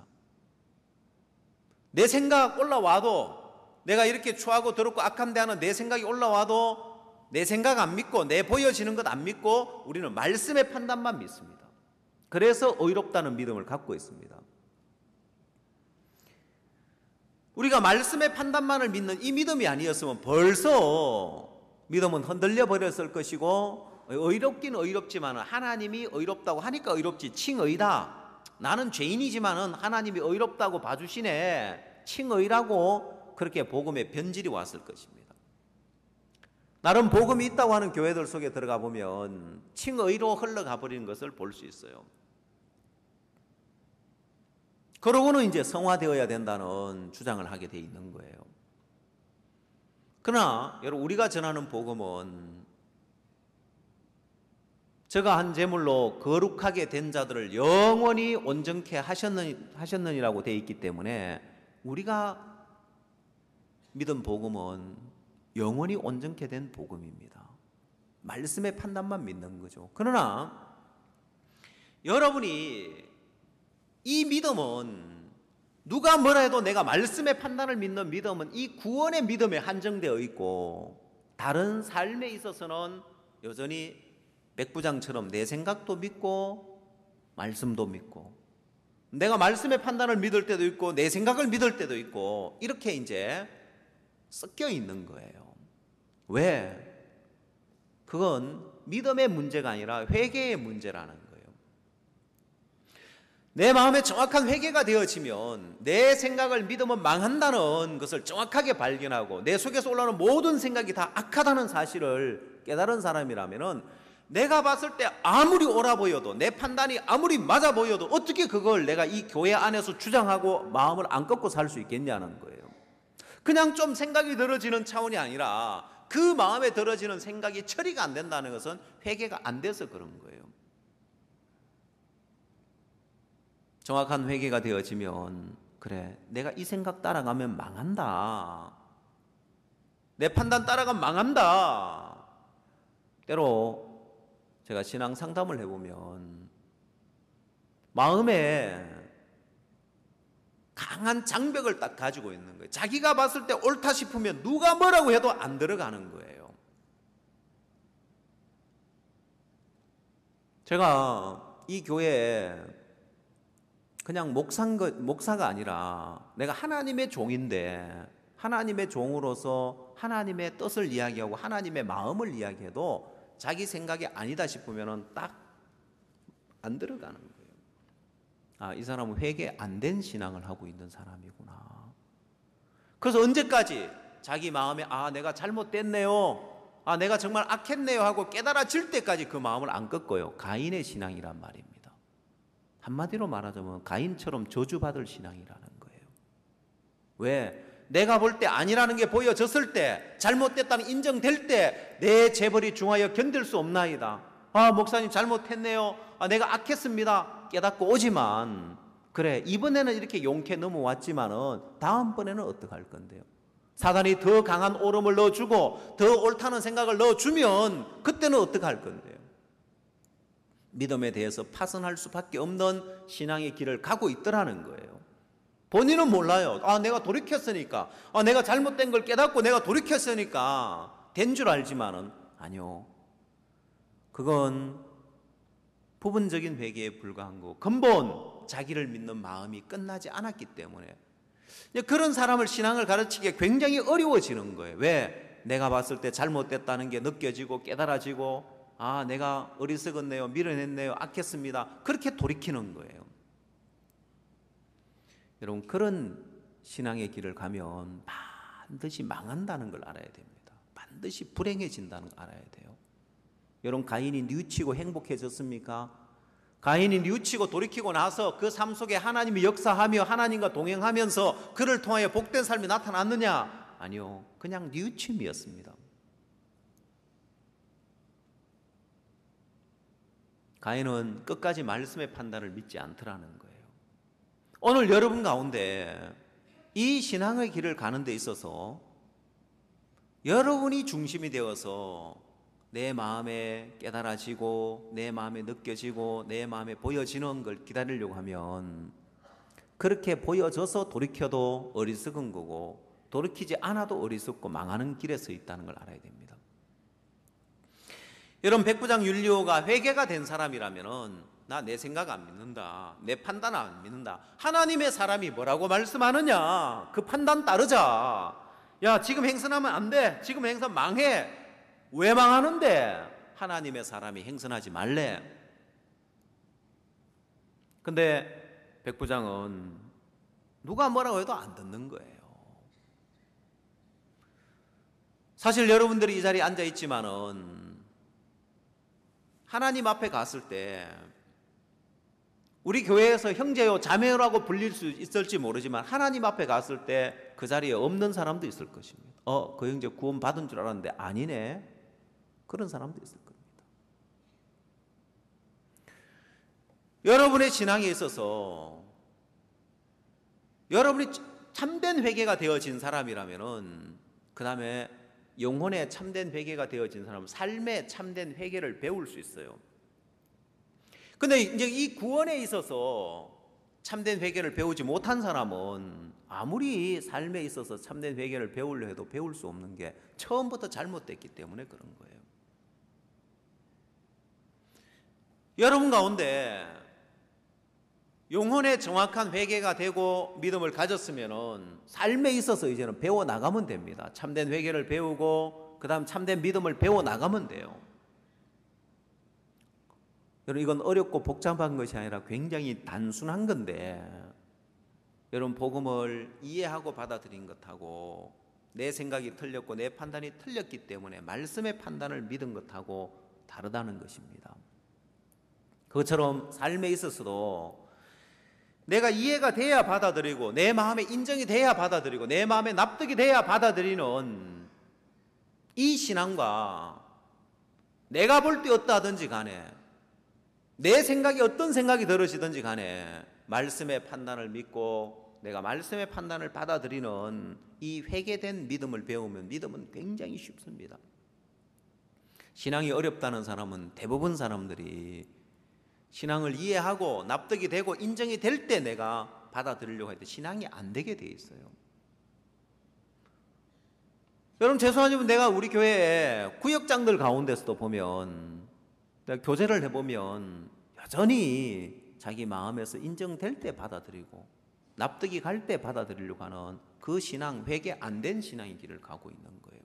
내 생각 올라와도, 내가 이렇게 추하고 더럽고 악한데 하는 내 생각이 올라와도 내 생각 안 믿고 내 보여지는 것 안 믿고 우리는 말씀의 판단만 믿습니다. 그래서 의롭다는 믿음을 갖고 있습니다. 우리가 말씀의 판단만을 믿는 이 믿음이 아니었으면 벌써 믿음은 흔들려 버렸을 것이고, 의롭긴 의롭지만 하나님이 의롭다고 하니까 의롭지, 칭의다, 나는 죄인이지만 하나님이 의롭다고 봐주시네, 칭의라고 그렇게 복음의 변질이 왔을 것입니다. 나름 복음이 있다고 하는 교회들 속에 들어가 보면 칭의로 흘러가 버리는 것을 볼 수 있어요. 그러고는 이제 성화되어야 된다는 주장을 하게 돼 있는 거예요. 그러나 여러분 우리가 전하는 복음은 저가 한 제물로 거룩하게 된 자들을 영원히 온전케 하셨느니, 하셨느니라고 되어 있기 때문에 우리가 믿은 복음은 영원히 온전케 된 복음입니다. 말씀의 판단만 믿는 거죠. 그러나 여러분이 이 믿음은 누가 뭐라 해도 내가 말씀의 판단을 믿는 믿음은 이 구원의 믿음에 한정되어 있고, 다른 삶에 있어서는 여전히 백부장처럼 내 생각도 믿고 말씀도 믿고, 내가 말씀의 판단을 믿을 때도 있고 내 생각을 믿을 때도 있고, 이렇게 이제 섞여 있는 거예요. 왜? 그건 믿음의 문제가 아니라 회개의 문제라는 거예요. 내 마음에 정확한 회개가 되어지면 내 생각을 믿으면 망한다는 것을 정확하게 발견하고 내 속에서 올라오는 모든 생각이 다 악하다는 사실을 깨달은 사람이라면, 내가 봤을 때 아무리 옳아 보여도, 내 판단이 아무리 맞아 보여도 어떻게 그걸 내가 이 교회 안에서 주장하고 마음을 안 꺾고 살 수 있겠냐는 거예요. 그냥 좀 생각이 들어지는 차원이 아니라 그 마음에 들어지는 생각이 처리가 안 된다는 것은 회개가 안 돼서 그런 거예요. 정확한 회개가 되어지면, 그래, 내가 이 생각 따라가면 망한다, 내 판단 따라가면 망한다, 때로 제가 신앙 상담을 해보면 마음에 강한 장벽을 딱 가지고 있는 거예요. 자기가 봤을 때 옳다 싶으면 누가 뭐라고 해도 안 들어가는 거예요. 제가 이 교회에 그냥 목사인 거, 목사가 아니라 내가 하나님의 종인데 하나님의 종으로서 하나님의 뜻을 이야기하고 하나님의 마음을 이야기해도 자기 생각이 아니다 싶으면 딱 안 들어가는 거예요. 아, 이 사람은 회개 안 된 신앙을 하고 있는 사람이구나. 그래서 언제까지 자기 마음에 아, 내가 잘못됐네요, 아, 내가 정말 악했네요 하고 깨달아질 때까지 그 마음을 안 꺾어요. 가인의 신앙이란 말입니다. 한마디로 말하자면 가인처럼 저주받을 신앙이라는 거예요. 왜? 내가 볼 때 아니라는 게 보여졌을 때, 잘못됐다는 인정될 때 내 재벌이 중하여 견딜 수 없나이다. 아, 목사님 잘못했네요, 아, 내가 악했습니다 깨닫고 오지만, 그래 이번에는 이렇게 용케 넘어왔지만은 다음번에는 어떡할 건데요? 사단이 더 강한 오름을 넣어주고 더 옳다는 생각을 넣어주면 그때는 어떡할 건데요? 믿음에 대해서 파선할 수밖에 없는 신앙의 길을 가고 있더라는 거예요. 본인은 몰라요. 아, 내가 돌이켰으니까, 아, 내가 잘못된 걸 깨닫고 내가 돌이켰으니까 된 줄 알지만은 아니요, 그건 부분적인 회개에 불과한 거고 근본 자기를 믿는 마음이 끝나지 않았기 때문에 그런 사람을 신앙을 가르치기에 굉장히 어려워지는 거예요. 왜? 내가 봤을 때 잘못됐다는 게 느껴지고 깨달아지고, 아, 내가 어리석었네요, 밀어냈네요, 악했습니다, 그렇게 돌이키는 거예요. 여러분, 그런 신앙의 길을 가면 반드시 망한다는 걸 알아야 됩니다. 반드시 불행해진다는 걸 알아야 돼요. 여러분, 가인이 뉘우치고 행복해졌습니까? 가인이 뉘우치고 돌이키고 나서 그 삶 속에 하나님이 역사하며 하나님과 동행하면서 그를 통하여 복된 삶이 나타났느냐? 아니요, 그냥 뉘우침이었습니다. 가인은 끝까지 말씀의 판단을 믿지 않더라는 거예요. 오늘 여러분 가운데 이 신앙의 길을 가는 데 있어서 여러분이 중심이 되어서 내 마음에 깨달아지고 내 마음에 느껴지고 내 마음에 보여지는 걸 기다리려고 하면 그렇게 보여져서 돌이켜도 어리석은 거고 돌이키지 않아도 어리석고 망하는 길에 서 있다는 걸 알아야 됩니다. 여러분, 백부장 율리오가 회개가 된 사람이라면은 나 내 생각 안 믿는다, 내 판단 안 믿는다, 하나님의 사람이 뭐라고 말씀하느냐 그 판단 따르자, 야 지금 행선하면 안 돼, 지금 행선 망해, 왜 망하는데? 하나님의 사람이 행선하지 말래. 근데 백부장은 누가 뭐라고 해도 안 듣는 거예요. 사실 여러분들이 이 자리에 앉아 있지만은 하나님 앞에 갔을 때 우리 교회에서 형제요 자매요라고 불릴 수 있을지 모르지만 하나님 앞에 갔을 때 그 자리에 없는 사람도 있을 것입니다. 어, 그 형제 구원 받은 줄 알았는데 아니네, 그런 사람도 있을 겁니다. 여러분의 신앙에 있어서 여러분이 참된 회개가 되어진 사람이라면은 그 다음에 영혼의 참된 회개가 되어진 사람은 삶의 참된 회개를 배울 수 있어요. 근데 이제 이 구원에 있어서 참된 회개를 배우지 못한 사람은 아무리 삶에 있어서 참된 회개를 배우려 해도 배울 수 없는 게 처음부터 잘못됐기 때문에 그런 거예요. 여러분 가운데 영혼의 정확한 회개가 되고 믿음을 가졌으면은 삶에 있어서 이제는 배워 나가면 됩니다. 참된 회개를 배우고 그 다음 참된 믿음을 배워 나가면 돼요. 여러분, 이건 어렵고 복잡한 것이 아니라 굉장히 단순한 건데, 여러분 복음을 이해하고 받아들인 것하고 내 생각이 틀렸고 내 판단이 틀렸기 때문에 말씀의 판단을 믿은 것하고 다르다는 것입니다. 그것처럼 삶에 있어서도 내가 이해가 돼야 받아들이고 내 마음에 인정이 돼야 받아들이고 내 마음에 납득이 돼야 받아들이는 이 신앙과 내가 볼 때 어떠하든지 간에 내 생각이 어떤 생각이 들으시든지 간에 말씀의 판단을 믿고 내가 말씀의 판단을 받아들이는 이 회개된 믿음을 배우면 믿음은 굉장히 쉽습니다. 신앙이 어렵다는 사람은 대부분 사람들이 신앙을 이해하고 납득이 되고 인정이 될 때 내가 받아들이려고 할 때 신앙이 안 되게 돼 있어요. 여러분 죄송하지만 내가 우리 교회에 구역장들 가운데서도 보면 내가 교제를 해보면 여전히 자기 마음에서 인정될 때 받아들이고 납득이 갈 때 받아들이려고 하는 그 신앙, 회개 안 된 신앙의 길을 가고 있는 거예요.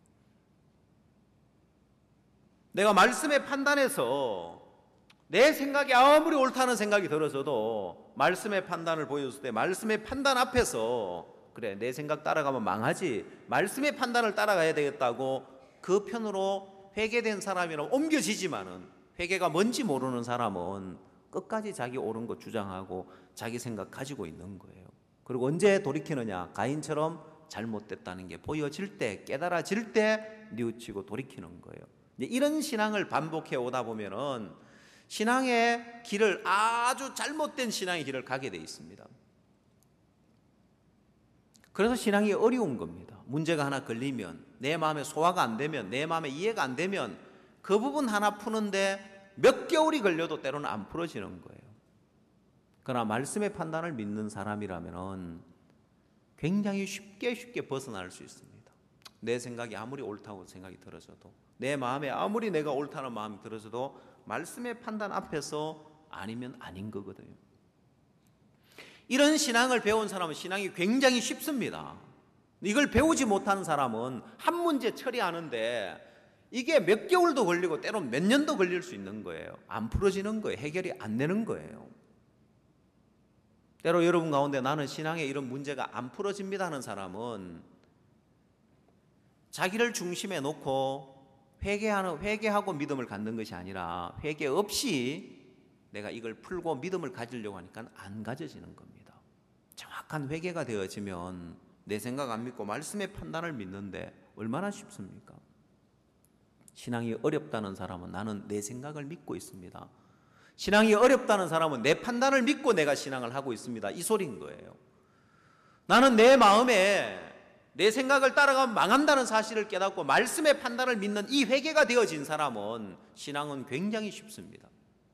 내가 말씀의 판단에서 내 생각이 아무리 옳다는 생각이 들어서도 말씀의 판단을 보여줬을 때 말씀의 판단 앞에서 그래 내 생각 따라가면 망하지 말씀의 판단을 따라가야 되겠다고 그 편으로 회개된 사람이라면 옮겨지지만은 회개가 뭔지 모르는 사람은 끝까지 자기 옳은 거 주장하고 자기 생각 가지고 있는 거예요. 그리고 언제 돌이키느냐? 가인처럼 잘못됐다는 게 보여질 때, 깨달아질 때 뉘우치고 돌이키는 거예요. 이런 신앙을 반복해 오다 보면은 신앙의 길을 아주 잘못된 신앙의 길을 가게 돼 있습니다. 그래서 신앙이 어려운 겁니다. 문제가 하나 걸리면, 내 마음에 소화가 안 되면, 내 마음에 이해가 안 되면 그 부분 하나 푸는데 몇 개월이 걸려도 때로는 안 풀어지는 거예요. 그러나 말씀의 판단을 믿는 사람이라면 굉장히 쉽게 쉽게 벗어날 수 있습니다. 내 생각이 아무리 옳다고 생각이 들어져도, 내 마음에 아무리 내가 옳다는 마음이 들어져도 말씀의 판단 앞에서 아니면 아닌 거거든요. 이런 신앙을 배운 사람은 신앙이 굉장히 쉽습니다. 이걸 배우지 못하는 사람은 한 문제 처리하는데 이게 몇 개월도 걸리고 때로는 몇 년도 걸릴 수 있는 거예요. 안 풀어지는 거예요. 해결이 안 되는 거예요. 때로 여러분 가운데 나는 신앙에 이런 문제가 안 풀어집니다 하는 사람은 자기를 중심에 놓고 회개하는, 회개하고 믿음을 갖는 것이 아니라 회개 없이 내가 이걸 풀고 믿음을 가지려고 하니까 안 가져지는 겁니다. 정확한 회개가 되어지면 내 생각 안 믿고 말씀의 판단을 믿는데 얼마나 쉽습니까? 신앙이 어렵다는 사람은 나는 내 생각을 믿고 있습니다. 신앙이 어렵다는 사람은 내 판단을 믿고 내가 신앙을 하고 있습니다. 이 소리인 거예요. 나는 내 마음에 내 생각을 따라가면 망한다는 사실을 깨닫고 말씀의 판단을 믿는 이 회개가 되어진 사람은 신앙은 굉장히 쉽습니다.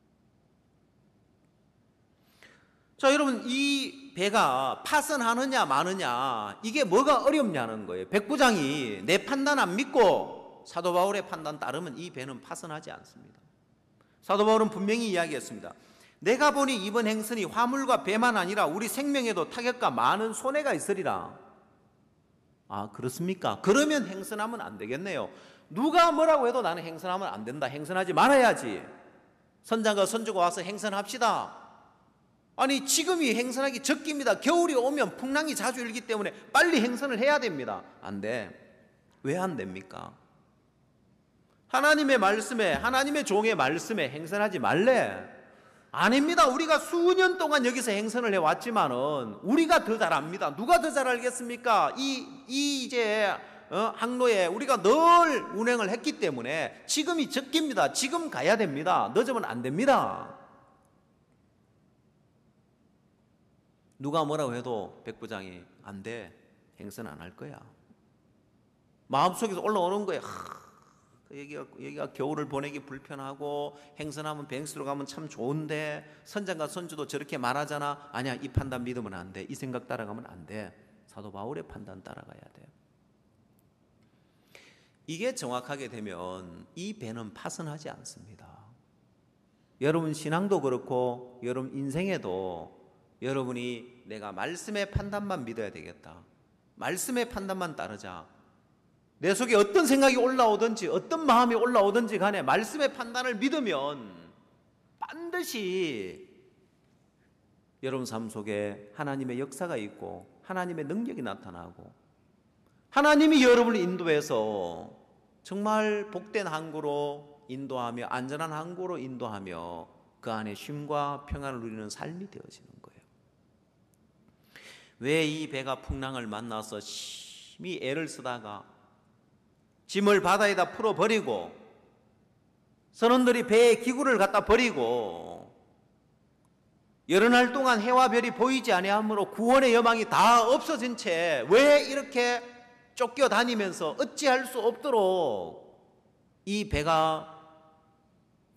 자, 여러분 이 배가 파선하느냐 마느냐 이게 뭐가 어렵냐는 거예요. 백부장이 내 판단 안 믿고 사도 바울의 판단 따르면 이 배는 파선하지 않습니다. 사도 바울은 분명히 이야기했습니다. 내가 보니 이번 행선이 화물과 배만 아니라 우리 생명에도 타격과 많은 손해가 있으리라. 아, 그렇습니까? 그러면 행선하면 안 되겠네요. 누가 뭐라고 해도 나는 행선하면 안 된다. 행선하지 말아야지. 선장과 선주가 와서 행선합시다. 아니 지금이 행선하기 적기입니다. 겨울이 오면 풍랑이 자주 일기 때문에 빨리 행선을 해야 됩니다. 안 돼. 왜 안 됩니까? 하나님의 말씀에, 하나님의 종의 말씀에 행선하지 말래. 아닙니다. 우리가 수년 동안 여기서 행선을 해왔지만은 우리가 더 잘 압니다. 누가 더 잘 알겠습니까? 이, 이 이제 어, 항로에 우리가 늘 운행을 했기 때문에 지금이 적기입니다. 지금 가야 됩니다. 늦으면 안 됩니다. 누가 뭐라고 해도 백부장이 안 돼. 행선 안 할 거야. 마음속에서 올라오는 거야. 하, 여기가, 여기가 겨울을 보내기 불편하고 행선하면 뱅스로 가면 참 좋은데 선장과 선주도 저렇게 말하잖아. 아니야, 이 판단 믿으면 안 돼. 이 생각 따라가면 안 돼. 사도 바울의 판단 따라가야 돼. 이게 정확하게 되면 이 배는 파선하지 않습니다. 여러분 신앙도 그렇고 여러분 인생에도 여러분이 내가 말씀의 판단만 믿어야 되겠다. 말씀의 판단만 따르자. 내 속에 어떤 생각이 올라오든지 어떤 마음이 올라오든지 간에 말씀의 판단을 믿으면 반드시 여러분 삶 속에 하나님의 역사가 있고 하나님의 능력이 나타나고 하나님이 여러분을 인도해서 정말 복된 항구로 인도하며 안전한 항구로 인도하며 그 안에 쉼과 평안을 누리는 삶이 되어지는 거예요. 왜 이 배가 풍랑을 만나서 심히 애를 쓰다가 짐을 바다에다 풀어버리고 선원들이 배에 기구를 갖다 버리고 여러 날 동안 해와 별이 보이지 아니하므로 구원의 여망이 다 없어진 채 왜 이렇게 쫓겨다니면서 어찌할 수 없도록 이 배가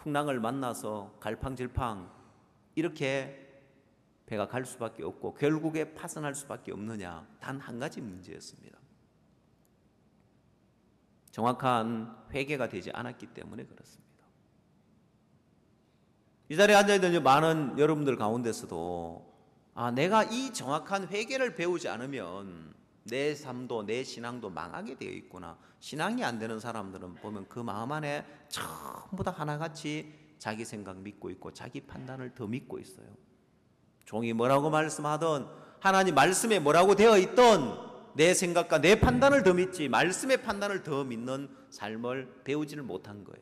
풍랑을 만나서 갈팡질팡 이렇게 배가 갈 수밖에 없고 결국에 파산할 수밖에 없느냐? 단 한 가지 문제였습니다. 정확한 회개가 되지 않았기 때문에 그렇습니다. 이 자리에 앉아있는 많은 여러분들 가운데서도 아, 내가 이 정확한 회개를 배우지 않으면 내 삶도 내 신앙도 망하게 되어 있구나. 신앙이 안 되는 사람들은 보면 그 마음 안에 전부 다 하나같이 자기 생각 믿고 있고 자기 판단을 더 믿고 있어요. 종이 뭐라고 말씀하든 하나님 말씀에 뭐라고 되어 있든 내 생각과 내 판단을 더 믿지 말씀의 판단을 더 믿는 삶을 배우지를 못한 거예요.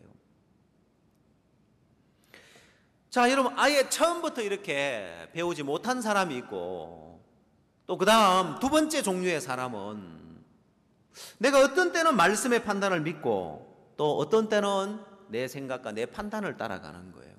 자, 여러분, 아예 처음부터 이렇게 배우지 못한 사람이 있고 또 그 다음 두 번째 종류의 사람은 내가 어떤 때는 말씀의 판단을 믿고 또 어떤 때는 내 생각과 내 판단을 따라가는 거예요.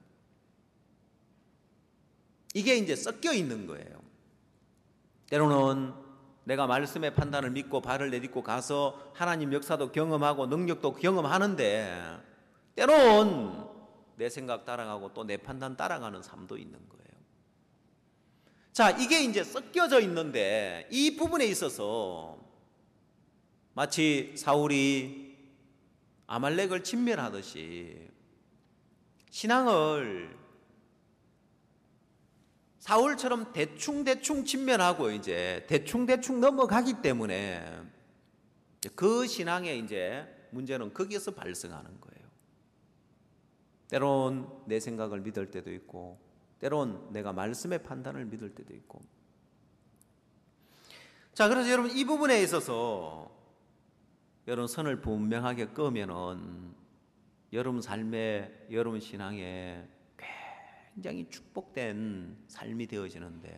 이게 이제 섞여 있는 거예요. 때로는 내가 말씀의 판단을 믿고 발을 내딛고 가서 하나님 역사도 경험하고 능력도 경험하는데 때로는 내 생각 따라가고 또 내 판단 따라가는 삶도 있는 거예요. 자, 이게 이제 섞여져 있는데 이 부분에 있어서 마치 사울이 아말렉을 진멸하듯이 신앙을 사울처럼 대충대충 진멸하고 이제 대충대충 넘어가기 때문에 그 신앙의 이제 문제는 거기에서 발생하는 거예요. 때론 내 생각을 믿을 때도 있고 때론 내가 말씀의 판단을 믿을 때도 있고. 자, 그래서 여러분 이 부분에 있어서 여러분 선을 분명하게 끄면은 여러분 삶에 여러분 신앙에 굉장히 축복된 삶이 되어지는데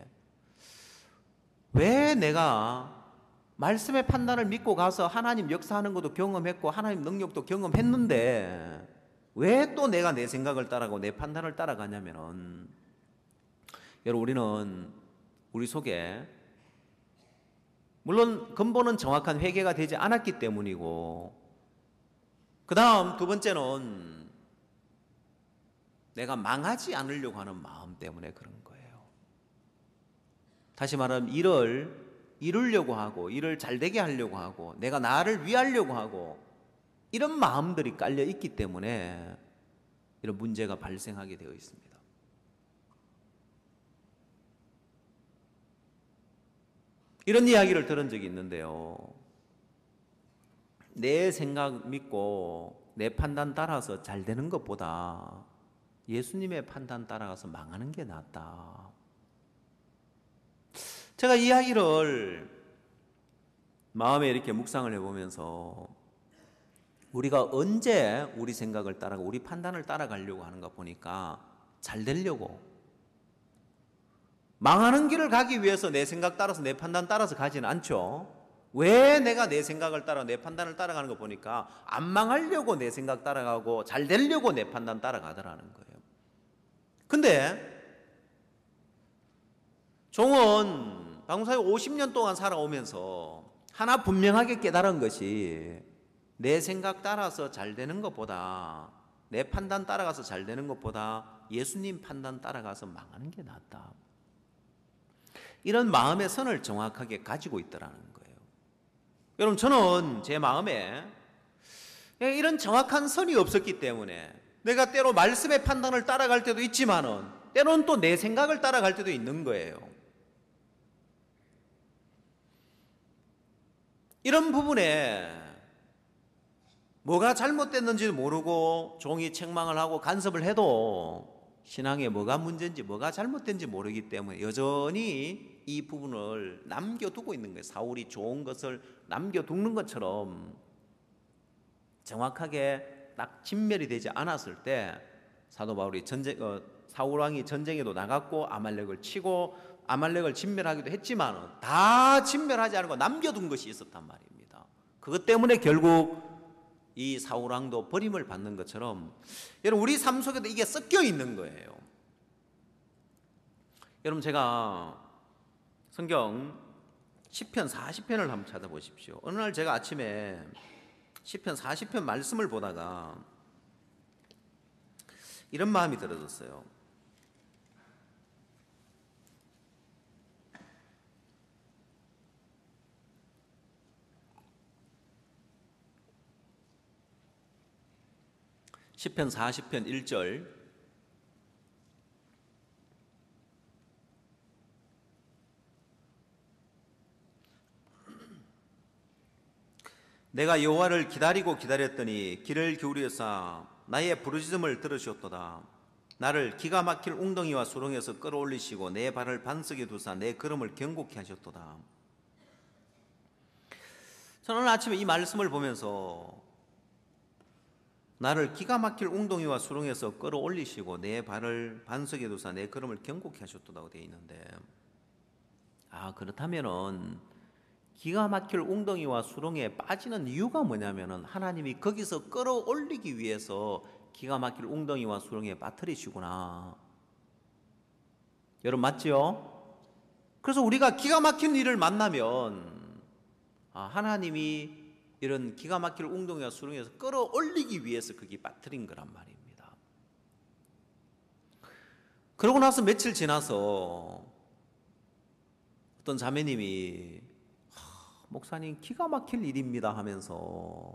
왜 내가 말씀의 판단을 믿고 가서 하나님 역사하는 것도 경험했고 하나님 능력도 경험했는데 왜 또 내가 내 생각을 따라가고 내 판단을 따라가냐면은 여러분 우리는 우리 속에 물론 근본은 정확한 회개가 되지 않았기 때문이고 그 다음 두 번째는 내가 망하지 않으려고 하는 마음 때문에 그런 거예요. 다시 말하면 일을 이루려고 하고 일을 잘되게 하려고 하고 내가 나를 위하려고 하고 이런 마음들이 깔려 있기 때문에 이런 문제가 발생하게 되어 있습니다. 이런 이야기를 들은 적이 있는데요. 내 생각 믿고 내 판단 따라서 잘 되는 것보다 예수님의 판단 따라가서 망하는 게 낫다. 제가 이 이야기를 마음에 이렇게 묵상을 해보면서 우리가 언제 우리 생각을 따라가 우리 판단을 따라가려고 하는가 보니까 잘 되려고 망하는 길을 가기 위해서 내 생각 따라서 내 판단 따라서 가지는 않죠. 왜 내가 내 생각을 따라 내 판단을 따라가는 거 보니까 안 망하려고 내 생각 따라가고 잘 되려고 내 판단 따라가더라는 거예요. 근데 종은 방사에 오십 년 동안 살아오면서 하나 분명하게 깨달은 것이 내 생각 따라서 잘 되는 것보다 내 판단 따라가서 잘 되는 것보다 예수님 판단 따라가서 망하는 게 낫다. 이런 마음의 선을 정확하게 가지고 있더라는 거예요. 여러분 저는 제 마음에 이런 정확한 선이 없었기 때문에 내가 때로 말씀의 판단을 따라갈 때도 있지만은 때로는 또 내 생각을 따라갈 때도 있는 거예요. 이런 부분에 뭐가 잘못됐는지도 모르고 종이 책망을 하고 간섭을 해도 신앙에 뭐가 문제인지 뭐가 잘못된지 모르기 때문에 여전히 이 부분을 남겨두고 있는 거예요. 사울이 좋은 것을 남겨두는 것처럼 정확하게 딱 진멸이 되지 않았을 때 사도 바울이 전쟁, 어, 사울 왕이 전쟁에도 나갔고 아말렉을 치고 아말렉을 진멸하기도 했지만 다 진멸하지 않고 남겨둔 것이 있었단 말입니다. 그것 때문에 결국 이 사울 왕도 버림을 받는 것처럼 여러분 우리 삶 속에도 이게 섞여 있는 거예요. 여러분 제가 성경 시편 사십 편을 한번 찾아보십시오. 어느 날 제가 아침에 시편 사십 편 말씀을 보다가 이런 마음이 들어졌어요. 시편 사십 편 일 절, 내가 여호와를 기다리고 기다렸더니 귀를 기울여사 나의 부르짖음을 들으셨도다. 나를 기가 막힐 웅덩이와 수렁에서 끌어올리시고 내 발을 반석에 두사 내 걸음을 견고케 하셨도다. 저는 오늘 아침에 이 말씀을 보면서 나를 기가 막힐 웅덩이와 수렁에서 끌어올리시고 내 발을 반석에 두사 내 걸음을 견고케 하셨도다고 되어 있는데, 아 그렇다면은 기가 막힐 웅덩이와 수렁에 빠지는 이유가 뭐냐면은 하나님이 거기서 끌어올리기 위해서 기가 막힐 웅덩이와 수렁에 빠뜨리시구나. 여러분 맞지요? 그래서 우리가 기가 막힌 일을 만나면 아, 하나님이 이런 기가 막힐 웅덩이와 수렁에서 끌어올리기 위해서 거기 빠뜨린 거란 말입니다. 그러고 나서 며칠 지나서 어떤 자매님이 목사님 기가 막힐 일입니다 하면서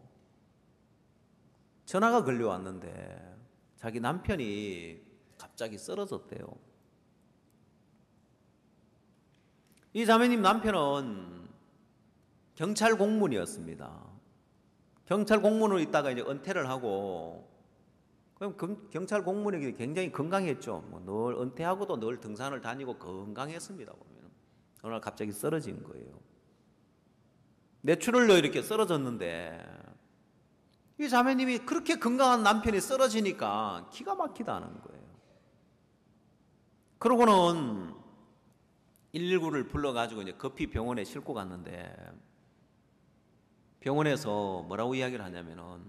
전화가 걸려왔는데 자기 남편이 갑자기 쓰러졌대요. 이 자매님 남편은 경찰 공무원이었습니다. 경찰 공무원으로 있다가 이제 은퇴를 하고, 그럼 경찰 공무원이 굉장히 건강했죠. 뭐 늘 은퇴하고도 늘 등산을 다니고 건강했습니다. 보면 어느 날 갑자기 쓰러진 거예요. 뇌출혈로 이렇게 쓰러졌는데 이 자매님이 그렇게 건강한 남편이 쓰러지니까 기가 막히다는 거예요. 그러고는 일일구를 불러가지고 이제 급히 병원에 싣고 갔는데 병원에서 뭐라고 이야기를 하냐면은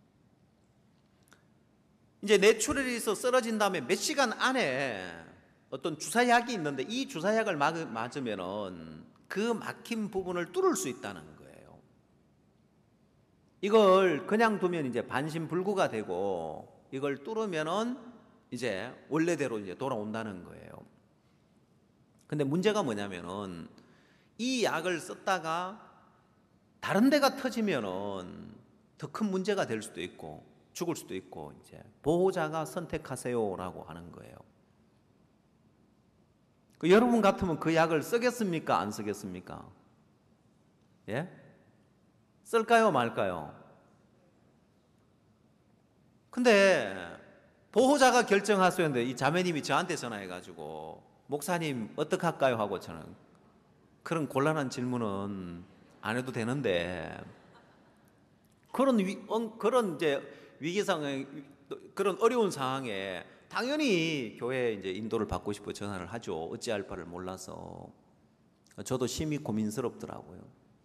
이제 뇌출혈이 있어 쓰러진 다음에 몇 시간 안에 어떤 주사약이 있는데 이 주사약을 맞으면은 그 막힌 부분을 뚫을 수 있다는 거예요. 이걸 그냥 두면 이제 반신불구가 되고 이걸 뚫으면은 이제 원래대로 이제 돌아온다는 거예요. 근데 문제가 뭐냐면은 이 약을 썼다가 다른 데가 터지면은 더 큰 문제가 될 수도 있고 죽을 수도 있고 이제 보호자가 선택하세요라고 하는 거예요. 그 여러분 같으면 그 약을 쓰겠습니까? 안 쓰겠습니까? 예? 쓸까요? 말까요? 근데 보호자가 결정하세요인데 이 자매님이 저한테 전화해가지고 목사님 어떡할까요? 하고 저는 그런 곤란한 질문은 안 해도 되는데 그런 위, 어, 그런 이제 위기 상황, 그런 어려운 상황에 당연히 교회에 이제 인도를 받고 싶어 전화를 하죠. 어찌할 바를 몰라서. 저도 심히 고민스럽더라고요.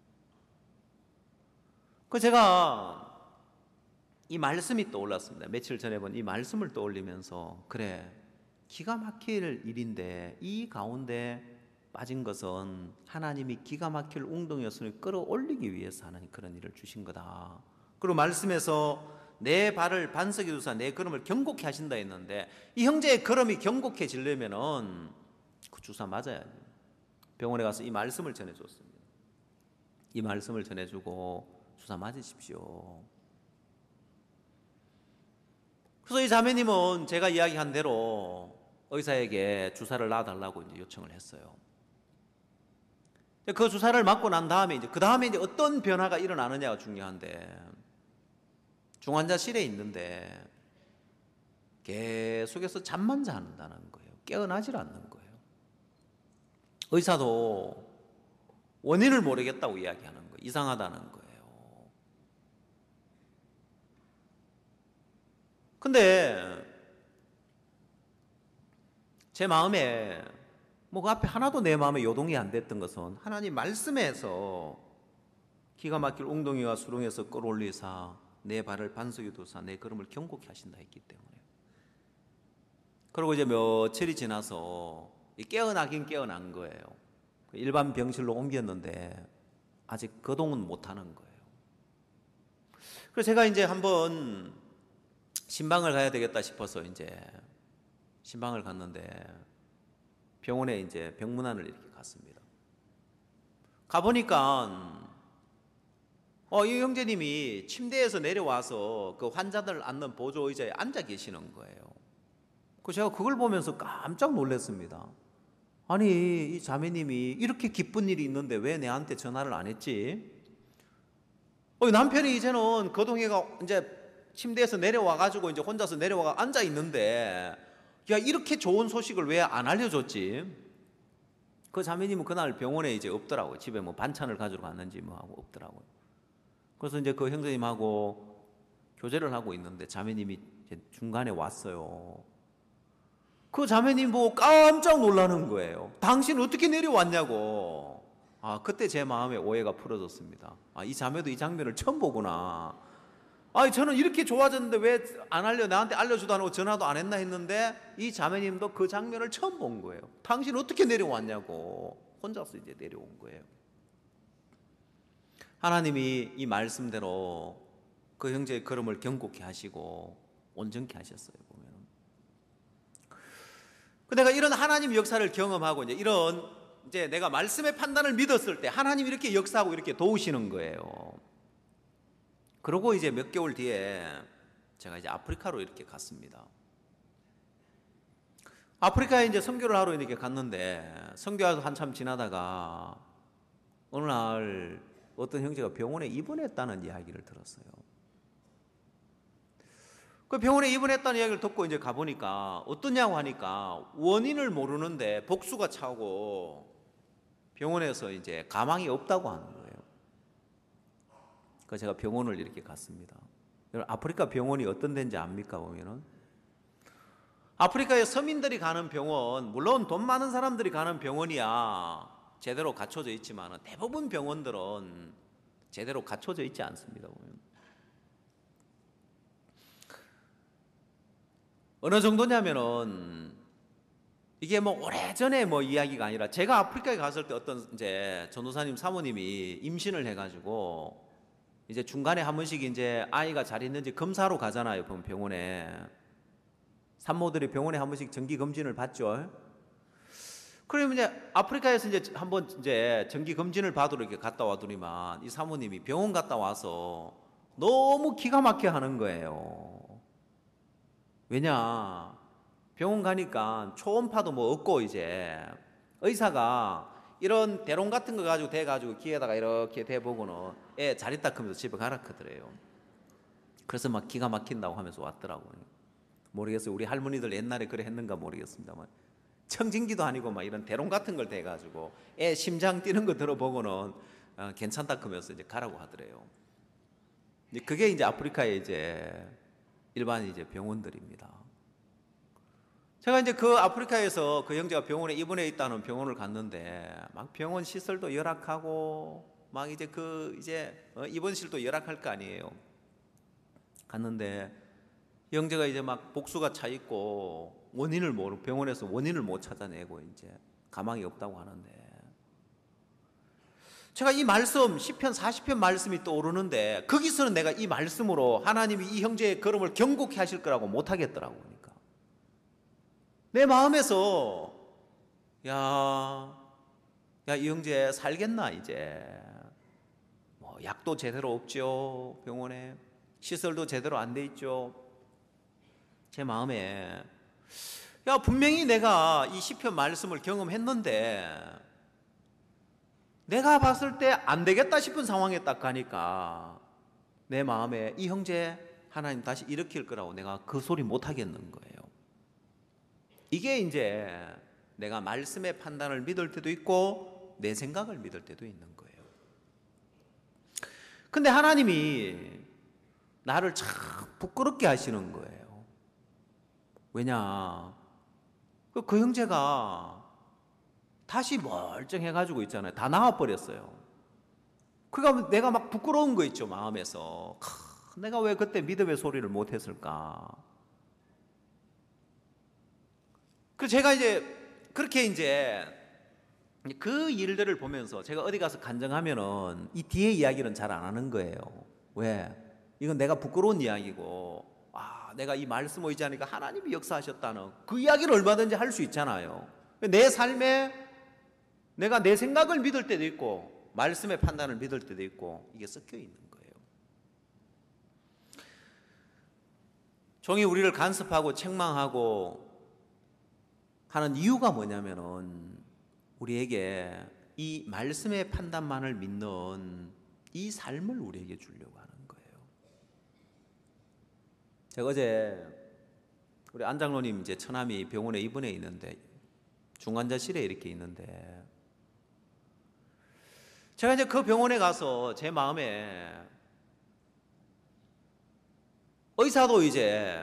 그 제가 이 말씀이 떠올랐습니다. 며칠 전에 본 이 말씀을 떠올리면서 그래 기가 막힐 일인데 이 가운데 빠진 것은 하나님이 기가 막힐 웅덩이였으니 끌어올리기 위해서 하나님 그런 일을 주신 거다. 그리고 말씀에서 내 발을 반석에 두사 내 걸음을 견고케 하신다 했는데 이 형제의 걸음이 견고해지려면은 그 주사 맞아야죠. 병원에 가서 이 말씀을 전해줬습니다. 이 말씀을 전해주고 주사 맞으십시오. 그래서 이 자매님은 제가 이야기한 대로 의사에게 주사를 놔달라고 이제 요청을 했어요. 그 주사를 맞고 난 다음에 이제 그 다음에 이제 어떤 변화가 일어나느냐가 중요한데 중환자실에 있는데 계속해서 잠만 자는다는 거예요. 깨어나질 않는 거예요. 의사도 원인을 모르겠다고 이야기하는 거예요. 이상하다는 거예요. 근데 제 마음에 뭐 그 앞에 하나도 내 마음에 요동이 안 됐던 것은 하나님 말씀에서 기가 막힐 웅덩이와 수렁에서 끌어올리사 내 발을 반석에 두사 내 걸음을 견고케 하신다 했기 때문에. 그리고 이제 며칠이 지나서 깨어나긴 깨어난 거예요. 일반 병실로 옮겼는데 아직 거동은 못하는 거예요. 그래서 제가 이제 한번 신방을 가야 되겠다 싶어서 이제 신방을 갔는데 병원에 이제 병문안을 이렇게 갔습니다. 가보니까 어, 이 형제님이 침대에서 내려와서 그 환자들 앉는 보조 의자에 앉아 계시는 거예요. 그 제가 그걸 보면서 깜짝 놀랐습니다. 아니, 이 자매님이 이렇게 기쁜 일이 있는데 왜 내한테 전화를 안 했지? 어, 남편이 이제는 거동이가 이제 침대에서 내려와가지고 이제 혼자서 내려와가 앉아 있는데, 야, 이렇게 좋은 소식을 왜 안 알려줬지? 그 자매님은 그날 병원에 이제 없더라고요. 집에 뭐 반찬을 가지러 갔는지 뭐 하고 없더라고요. 그래서 이제 그 형제님하고 교제를 하고 있는데 자매님이 이제 중간에 왔어요. 그 자매님 보고 깜짝 놀라는 거예요. 당신 어떻게 내려왔냐고. 아, 그때 제 마음에 오해가 풀어졌습니다. 아, 이 자매도 이 장면을 처음 보구나. 아니, 저는 이렇게 좋아졌는데 왜 안 알려, 나한테 알려주도 안 하고 전화도 안 했나 했는데 이 자매님도 그 장면을 처음 본 거예요. 당신 어떻게 내려왔냐고. 혼자서 이제 내려온 거예요. 하나님이 이 말씀대로 그 형제의 걸음을 견고케 하시고 온전케 하셨어요, 보면. 내가 이런 하나님 역사를 경험하고 이제 이런 이제 내가 말씀의 판단을 믿었을 때 하나님이 이렇게 역사하고 이렇게 도우시는 거예요. 그러고 이제 몇 개월 뒤에 제가 이제 아프리카로 이렇게 갔습니다. 아프리카에 이제 선교를 하러 이렇게 갔는데 선교하고 한참 지나다가 어느 날 어떤 형제가 병원에 입원했다는 이야기를 들었어요. 그 병원에 입원했다는 이야기를 듣고 이제 가보니까 어떠냐고 하니까 원인을 모르는데 복수가 차고 병원에서 이제 가망이 없다고 하는 거예요. 그래서 제가 병원을 이렇게 갔습니다. 여러분, 아프리카 병원이 어떤 데인지 압니까? 보면은 아프리카의 서민들이 가는 병원, 물론 돈 많은 사람들이 가는 병원이야 제대로 갖춰져 있지만 대부분 병원들은 제대로 갖춰져 있지 않습니다. 보면. 어느 정도냐면은 이게 뭐 오래전에 뭐 이야기가 아니라 제가 아프리카에 갔을 때 어떤 이제 전도사님 사모님이 임신을 해가지고 이제 중간에 한 번씩 이제 아이가 잘 있는지 검사하러 가잖아요. 병원에. 산모들이 병원에 한 번씩 정기 검진을 받죠. 그러면 이제 아프리카에서 이제 한번 이제 정기 검진을 받으러 이렇게 갔다 와더니만 이 사모님이 병원 갔다 와서 너무 기가 막혀 하는 거예요. 왜냐, 병원 가니까 초음파도 뭐 없고 이제 의사가 이런 대롱 같은 거 가지고 대가지고 귀에다가 이렇게 대보고는 애 잘 있다 하면서 집에 가라 하더래요. 그래서 막 기가 막힌다고 하면서 왔더라고요. 모르겠어요. 우리 할머니들 옛날에 그래 했는가 모르겠습니다만 청진기도 아니고 막 이런 대롱 같은 걸 대가지고 애 심장 뛰는 거 들어보고는 어, 괜찮다 하면서 이제 가라고 하더래요. 그게 이제 아프리카의 이제 일반 이제 병원들입니다. 제가 이제 그 아프리카에서 그 형제가 병원에 입원해 있다는 병원을 갔는데 막 병원 시설도 열악하고 막 이제 그 이제 입원실도 열악할 거 아니에요. 갔는데 형제가 이제 막 복수가 차 있고 원인을 모르 병원에서 원인을 못 찾아내고 이제 가망이 없다고 하는데 제가 이 말씀 시편 사십 편 말씀이 떠오르는데 거기서는 내가 이 말씀으로 하나님이 이 형제의 걸음을 견고케 하실 거라고 못 하겠더라고. 그러니까 내 마음에서 야, 야, 이 형제 살겠나 이제. 뭐 약도 제대로 없죠. 병원에 시설도 제대로 안 돼 있죠. 제 마음에 야, 분명히 내가 이 시편 말씀을 경험했는데 내가 봤을 때 안 되겠다 싶은 상황에 딱 가니까 내 마음에 이 형제 하나님 다시 일으킬 거라고 내가 그 소리 못 하겠는 거예요. 이게 이제 내가 말씀의 판단을 믿을 때도 있고 내 생각을 믿을 때도 있는 거예요. 근데 하나님이 나를 참 부끄럽게 하시는 거예요. 왜냐, 그, 그 형제가 다시 멀쩡해가지고 있잖아요. 다 나와버렸어요. 그러니까 내가 막 부끄러운 거 있죠, 마음에서. 크, 내가 왜 그때 믿음의 소리를 못했을까? 그 제가 이제 그렇게 이제 그 일들을 보면서 제가 어디 가서 간증하면은 이 뒤에 이야기는 잘 안 하는 거예요. 왜? 이건 내가 부끄러운 이야기고, 아, 야, 내가 이 말씀 의지하니까 하나님이 역사하셨다는 그 이야기를 얼마든지 할 수 있잖아요. 내 삶에 내가 내 생각을 믿을 때도 있고 말씀의 판단을 믿을 때도 있고 이게 섞여 있는 거예요. 종이 우리를 간섭하고 책망하고 하는 이유가 뭐냐면은 우리에게 이 말씀의 판단만을 믿는 이 삶을 우리에게 주려고 하는 거예요. 제가 어제 우리 안 장로님 이제 처남이 병원에 입원해 있는데 중환자실에 이렇게 있는데 제가 이제 그 병원에 가서 제 마음에 의사도 이제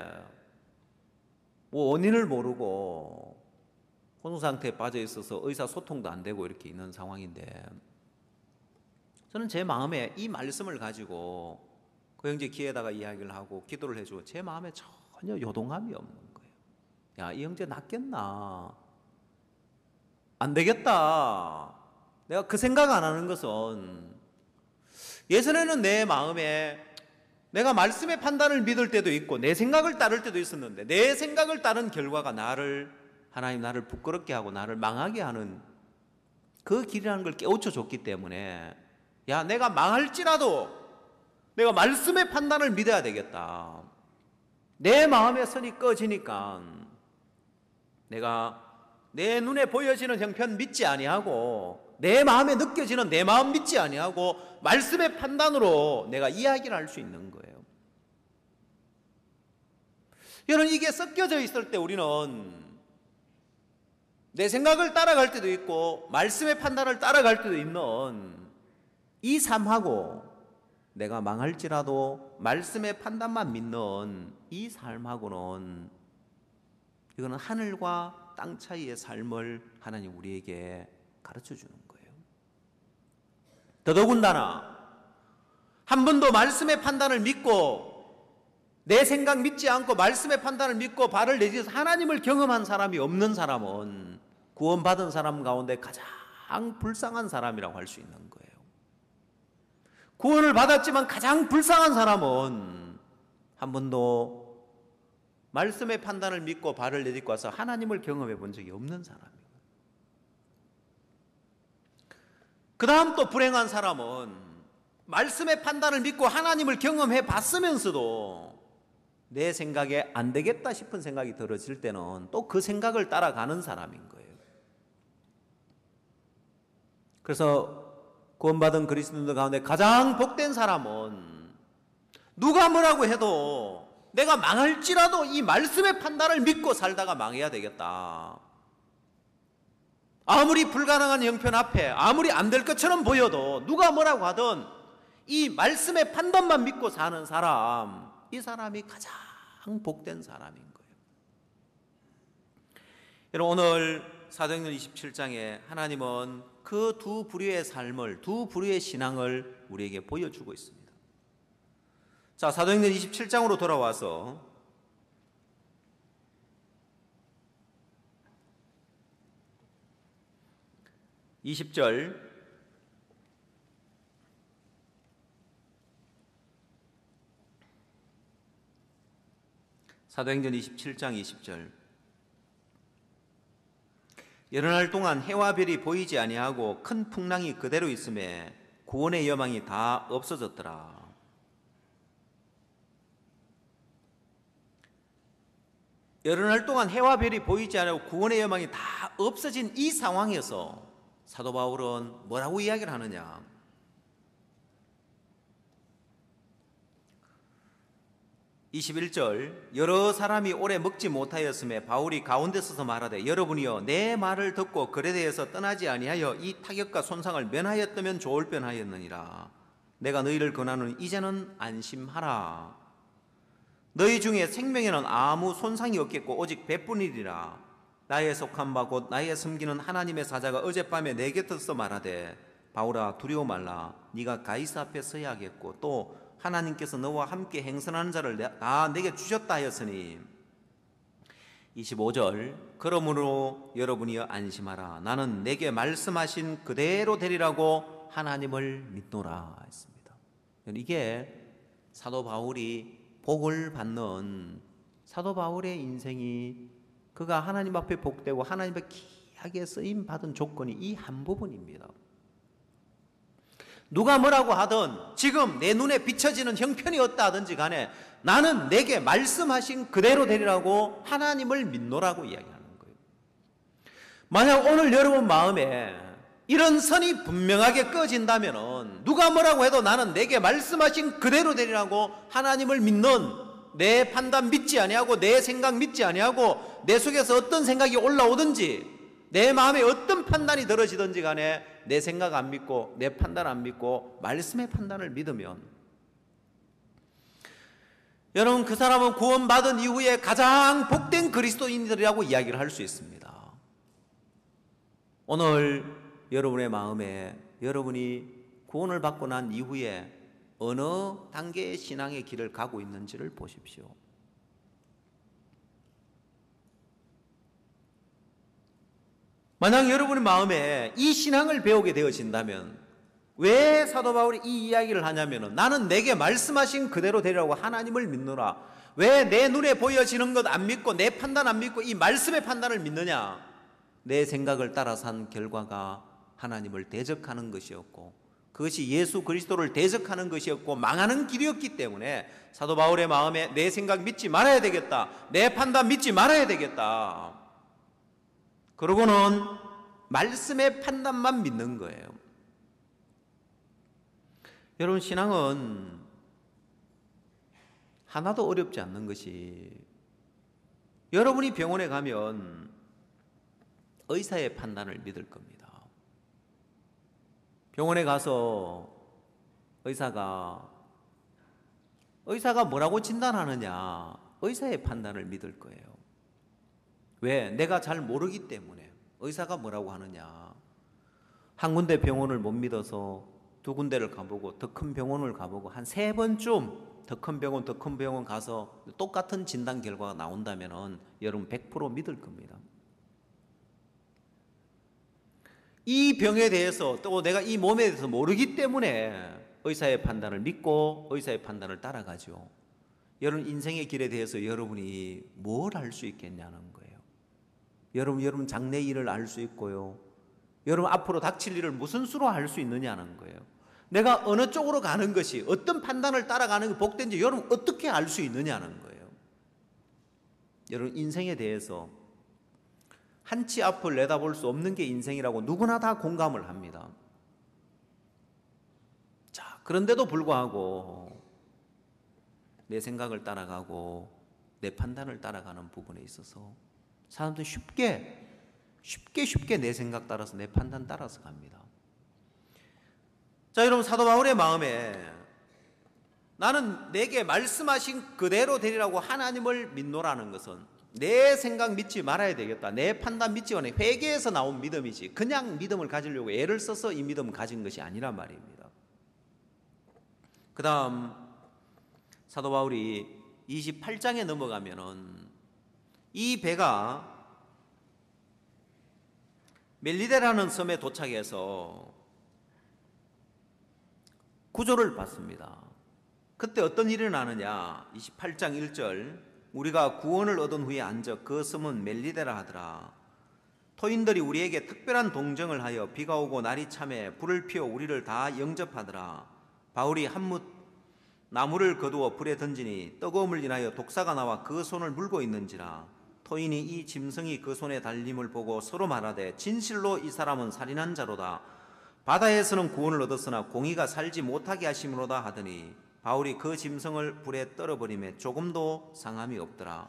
뭐 원인을 모르고 혼수 상태에 빠져 있어서 의사 소통도 안 되고 이렇게 있는 상황인데 저는 제 마음에 이 말씀을 가지고 그 형제 귀에다가 이야기를 하고 기도를 해주고 제 마음에 전혀 요동함이 없는 거예요. 야, 이 형제 낫겠나? 안 되겠다. 내가 그 생각 안 하는 것은 예전에는 내 마음에 내가 말씀의 판단을 믿을 때도 있고 내 생각을 따를 때도 있었는데 내 생각을 따른 결과가 나를 하나님 나를 부끄럽게 하고 나를 망하게 하는 그 길이라는 걸 깨우쳐 줬기 때문에 야, 내가 망할지라도 내가 말씀의 판단을 믿어야 되겠다. 내 마음의 선이 꺼지니까 내가 내 눈에 보여지는 형편 믿지 아니하고 내 마음에 느껴지는 내 마음 믿지 아니하고 말씀의 판단으로 내가 이야기를 할 수 있는 거예요. 여러분, 이게 섞여져 있을 때 우리는 내 생각을 따라갈 때도 있고 말씀의 판단을 따라갈 때도 있는 이 삶하고 내가 망할지라도 말씀의 판단만 믿는 이 삶하고는 이거는 하늘과 땅 차이의 삶을 하나님 우리에게 가르쳐 주는 거예요. 더더군다나 한 번도 말씀의 판단을 믿고 내 생각 믿지 않고 말씀의 판단을 믿고 발을 내딛어서 하나님을 경험한 사람이 없는 사람은 구원받은 사람 가운데 가장 불쌍한 사람이라고 할 수 있는 거예요. 구원을 받았지만 가장 불쌍한 사람은 한 번도 말씀의 판단을 믿고 발을 내딛고 와서 하나님을 경험해 본 적이 없는 사람이에요. 그 다음 또 불행한 사람은 말씀의 판단을 믿고 하나님을 경험해 봤으면서도 내 생각에 안 되겠다 싶은 생각이 들어질 때는 또 그 생각을 따라가는 사람인 거예요. 그래서 구원받은 그리스도인들 가운데 가장 복된 사람은 누가 뭐라고 해도 내가 망할지라도 이 말씀의 판단을 믿고 살다가 망해야 되겠다. 아무리 불가능한 형편 앞에 아무리 안 될 것처럼 보여도 누가 뭐라고 하든 이 말씀의 판단만 믿고 사는 사람, 이 사람이 가장 복된 사람인 거예요. 여러분, 오늘 사도행전 이십칠 장에 하나님은 그 두 부류의 삶을, 두 부류의 신앙을 우리에게 보여주고 있습니다. 자, 사도행전 이십칠 장으로 돌아와서 이십 절 사도행전 이십칠 장 이십 절 여러 날 동안 해와 별이 보이지 아니하고 큰 풍랑이 그대로 있음에 구원의 여망이 다 없어졌더라. 여러 날 동안 해와 별이 보이지 않고 구원의 여망이 다 없어진 이 상황에서 사도 바울은 뭐라고 이야기를 하느냐? 이십일 절 여러 사람이 오래 먹지 못하였음에 바울이 가운데 서서 말하되 여러분이여 내 말을 듣고 그에 대해서 떠나지 아니하여 이 타격과 손상을 면하였다면 좋을 뻔하였느니라. 내가 너희를 권하노니 이제는 안심하라. 너희 중에 생명에는 아무 손상이 없겠고 오직 배뿐이리라. 나의 속한 바 곧 나의 섬기는 하나님의 사자가 어젯밤에 내 곁에서 말하되 바울아 두려워 말라. 네가 가이사 앞에 서야 하겠고 또 하나님께서 너와 함께 행선하는 자를 다 내게 주셨다 하였으니 이십오 절 그러므로 여러분이여 안심하라. 나는 내게 말씀하신 그대로 되리라고 하나님을 믿노라 했습니다. 이게 사도 바울이 복을 받는 사도 바울의 인생이 그가 하나님 앞에 복되고 하나님 앞에 귀하게 쓰임 받은 조건이 이 한 부분입니다. 누가 뭐라고 하든 지금 내 눈에 비춰지는 형편이 어떠 하든지 간에 나는 내게 말씀하신 그대로 되리라고 하나님을 믿노라고 이야기하는 거예요. 만약 오늘 여러분 마음에 이런 선이 분명하게 꺼진다면 누가 뭐라고 해도 나는 내게 말씀하신 그대로 되리라고 하나님을 믿는, 내 판단 믿지 아니하고 내 생각 믿지 아니하고 내 속에서 어떤 생각이 올라오든지 내 마음에 어떤 판단이 들어지든지 간에 내 생각 안 믿고 내 판단 안 믿고 말씀의 판단을 믿으면 여러분 그 사람은 구원받은 이후에 가장 복된 그리스도인들이라고 이야기를 할 수 있습니다. 오늘 여러분의 마음에 여러분이 구원을 받고 난 이후에 어느 단계의 신앙의 길을 가고 있는지를 보십시오. 만약 여러분의 마음에 이 신앙을 배우게 되어진다면 왜 사도 바울이 이 이야기를 하냐면 나는 내게 말씀하신 그대로 되리라고 하나님을 믿노라. 왜 내 눈에 보여지는 것 안 믿고 내 판단 안 믿고 이 말씀의 판단을 믿느냐? 내 생각을 따라서 한 결과가 하나님을 대적하는 것이었고 그것이 예수 그리스도를 대적하는 것이었고 망하는 길이었기 때문에 사도 바울의 마음에 내 생각 믿지 말아야 되겠다. 내 판단 믿지 말아야 되겠다. 그러고는 말씀의 판단만 믿는 거예요. 여러분 신앙은 하나도 어렵지 않는 것이 여러분이 병원에 가면 의사의 판단을 믿을 겁니다. 병원에 가서 의사가 의사가 뭐라고 진단하느냐 의사의 판단을 믿을 거예요. 왜? 내가 잘 모르기 때문에. 의사가 뭐라고 하느냐. 한 군데 병원을 못 믿어서 두 군데를 가보고 더 큰 병원을 가보고 한 세 번쯤 더 큰 병원 더 큰 병원 가서 똑같은 진단 결과가 나온다면 여러분 백 퍼센트 믿을 겁니다. 이 병에 대해서 또 내가 이 몸에 대해서 모르기 때문에 의사의 판단을 믿고 의사의 판단을 따라가죠. 여러분 인생의 길에 대해서 여러분이 뭘 알 수 있겠냐는 거예요. 여러분 여러분 장래 일을 알 수 있고요. 여러분 앞으로 닥칠 일을 무슨 수로 알 수 있느냐는 거예요. 내가 어느 쪽으로 가는 것이 어떤 판단을 따라가는 게 복된지 여러분 어떻게 알 수 있느냐는 거예요. 여러분 인생에 대해서 한치 앞을 내다볼 수 없는 게 인생이라고 누구나 다 공감을 합니다. 자, 그런데도 불구하고 내 생각을 따라가고 내 판단을 따라가는 부분에 있어서 사람들이 쉽게 쉽게 쉽게 내 생각 따라서 내 판단 따라서 갑니다. 자, 여러분 사도 바울의 마음에 나는 내게 말씀하신 그대로 되리라고 하나님을 믿노라는 것은 내 생각 믿지 말아야 되겠다. 내 판단 믿지 말아야 돼. 회개에서 나온 믿음이지 그냥 믿음을 가지려고 애를 써서 이 믿음을 가진 것이 아니란 말입니다. 그 다음 사도 바울이 이십팔 장에 넘어가면은 이 배가 멜리데라는 섬에 도착해서 구조를 받습니다. 그때 어떤 일이 나느냐. 이십팔 장 일 절 우리가 구원을 얻은 후에 앉아 그 섬은 멜리데라 하더라. 토인들이 우리에게 특별한 동정을 하여 비가 오고 날이 참에 불을 피워 우리를 다 영접하더라. 바울이 한뭇 나무를 거두어 불에 던지니 뜨거움을 인하여 독사가 나와 그 손을 물고 있는지라. 토인이 이 짐승이 그 손에 달림을 보고 서로 말하되 진실로 이 사람은 살인한 자로다. 바다에서는 구원을 얻었으나 공의가 살지 못하게 하심으로다 하더니 바울이 그 짐승을 불에 떨어버리매 조금도 상함이 없더라.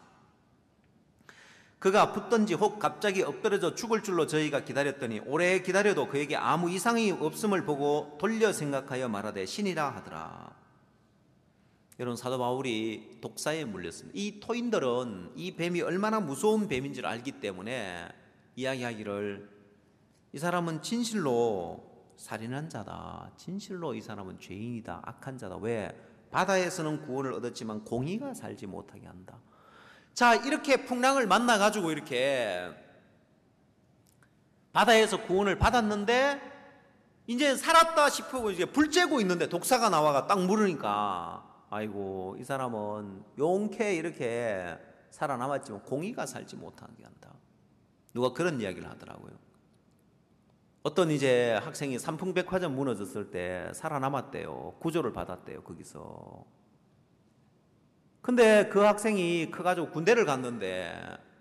그가 붙든지 혹 갑자기 엎드려져 죽을 줄로 저희가 기다렸더니 오래 기다려도 그에게 아무 이상이 없음을 보고 돌려 생각하여 말하되 신이라 하더라. 여러분 사도 바울이 독사에 물렸습니다. 이 토인들은 이 뱀이 얼마나 무서운 뱀인 줄 알기 때문에 이야기하기를 이 사람은 진실로 살인한 자다. 진실로 이 사람은 죄인이다. 악한 자다. 왜? 바다에서는 구원을 얻었지만 공의가 살지 못하게 한다. 자, 이렇게 풍랑을 만나가지고 이렇게 바다에서 구원을 받았는데 이제 살았다 싶고 이제 불 쬐고 있는데 독사가 나와가 딱 물으니까 아이고 이 사람은 용케 이렇게 살아남았지만 공의가 살지 못하게 한다. 누가 그런 이야기를 하더라고요. 어떤 이제 학생이 삼풍백화점 무너졌을 때 살아남았대요. 구조를 받았대요, 거기서. 근데 그 학생이 커가지고 군대를 갔는데,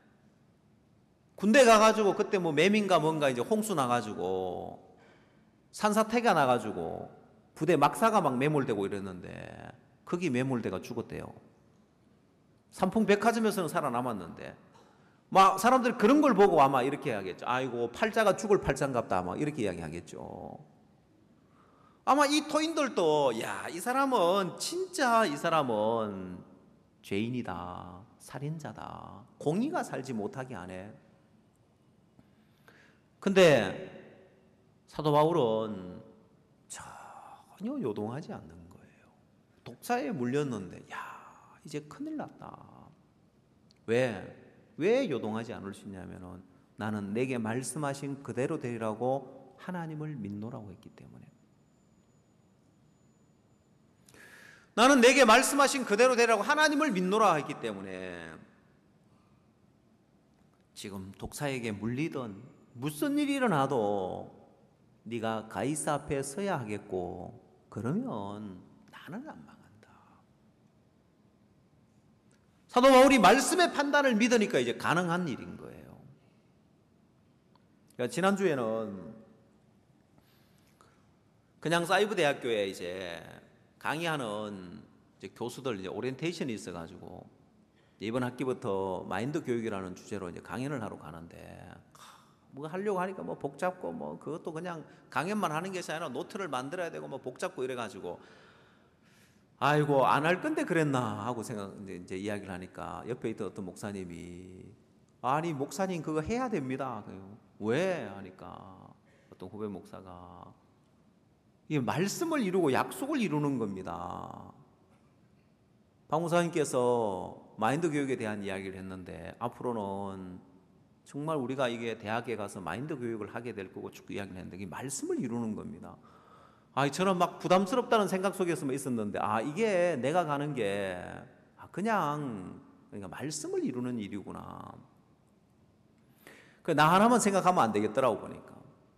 군대 가가지고 그때 뭐 매민가 뭔가 이제 홍수 나가지고, 산사태가 나가지고, 부대 막사가 막 매몰되고 이랬는데, 거기 매몰돼가 죽었대요. 삼풍백화점에서는 살아남았는데, 막 사람들이 그런 걸 보고 아마 이렇게 하겠죠. 아이고, 팔자가 죽을 팔자인갑다. 아마 이렇게 이야기하겠죠. 아마 이 토인들도, 야, 이 사람은, 진짜 이 사람은 죄인이다. 살인자다. 공의가 살지 못하게 하네. 근데 사도 바울은 전혀 요동하지 않는 거예요. 독사에 물렸는데, 야, 이제 큰일 났다. 왜? 왜 요동하지 않을 수 있냐면은 나는 내게 말씀하신 그대로 되리라고 하나님을 믿노라고 했기 때문에. 나는 내게 말씀하신 그대로 되리라고 하나님을 믿노라 했기 때문에 지금 독사에게 물리던 무슨 일이 일어나도 네가 가이사 앞에 서야 하겠고 그러면 나는 안 망한다. 사도 바울이 말씀의 판단을 믿으니까 이제 가능한 일인 거예요. 그러니까 지난주에는 그냥 사이버 대학교에 이제 강의하는 이제 교수들 이제 오리엔테이션이 있어가지고 이번 학기부터 마인드 교육이라는 주제로 이제 강연을 하러 가는데 뭐 하려고 하니까 뭐 복잡고 뭐 그것도 그냥 강연만 하는 것이 아니라 노트를 만들어야 되고 뭐 복잡고 이래가지고 아이고 안 할 건데 그랬나 하고 생각 이제, 이제 이야기를 하니까 옆에 있던 어떤 목사님이 아니 목사님 그거 해야 됩니다. 왜 하니까 어떤 후배 목사가 이 말씀을 이루고 약속을 이루는 겁니다. 박 목사님께서 마인드 교육에 대한 이야기를 했는데 앞으로는 정말 우리가 이게 대학에 가서 마인드 교육을 하게 될 거고 쭉 이야기를 했는데 이 말씀을 이루는 겁니다. 아, 저는 막 부담스럽다는 생각 속에서만 있었는데 아 이게 내가 가는 게 그냥 그러니까 말씀을 이루는 일이구나. 나 하나만 생각하면 안 되겠더라고 보니까.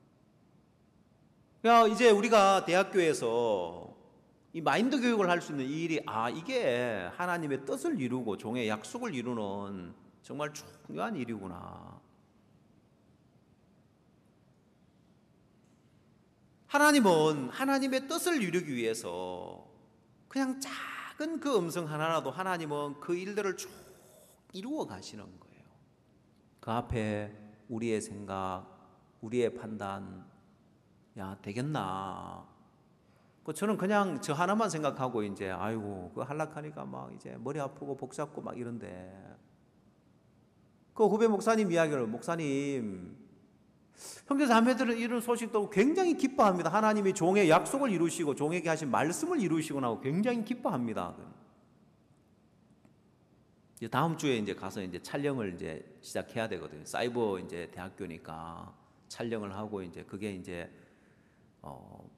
그러니까 이제 우리가 대학교에서 이 마인드 교육을 할 수 있는 이 일이 아 이게 하나님의 뜻을 이루고 종의 약속을 이루는 정말 중요한 일이구나. 하나님은 하나님의 뜻을 이루기 위해서 그냥 작은 그 음성 하나라도 하나님은 그 일들을 쭉 이루어 가시는 거예요. 그 앞에 우리의 생각, 우리의 판단, 야 되겠나? 저는 그냥 저 하나만 생각하고 이제 아이고 그 할락하니까 막 이제 머리 아프고 복 잡고 막 이런데 그 후배 목사님 이야기를 목사님 형제 자매들은 이런 소식도 굉장히 기뻐합니다. 하나님이 종의 약속을 이루시고 종에게 하신 말씀을 이루시고 나고 굉장히 기뻐합니다. 이제 다음 주에 이제 가서 이제 촬영을 이제 시작해야 되거든요. 사이버 이제 대학교니까 촬영을 하고 이제 그게 이제 어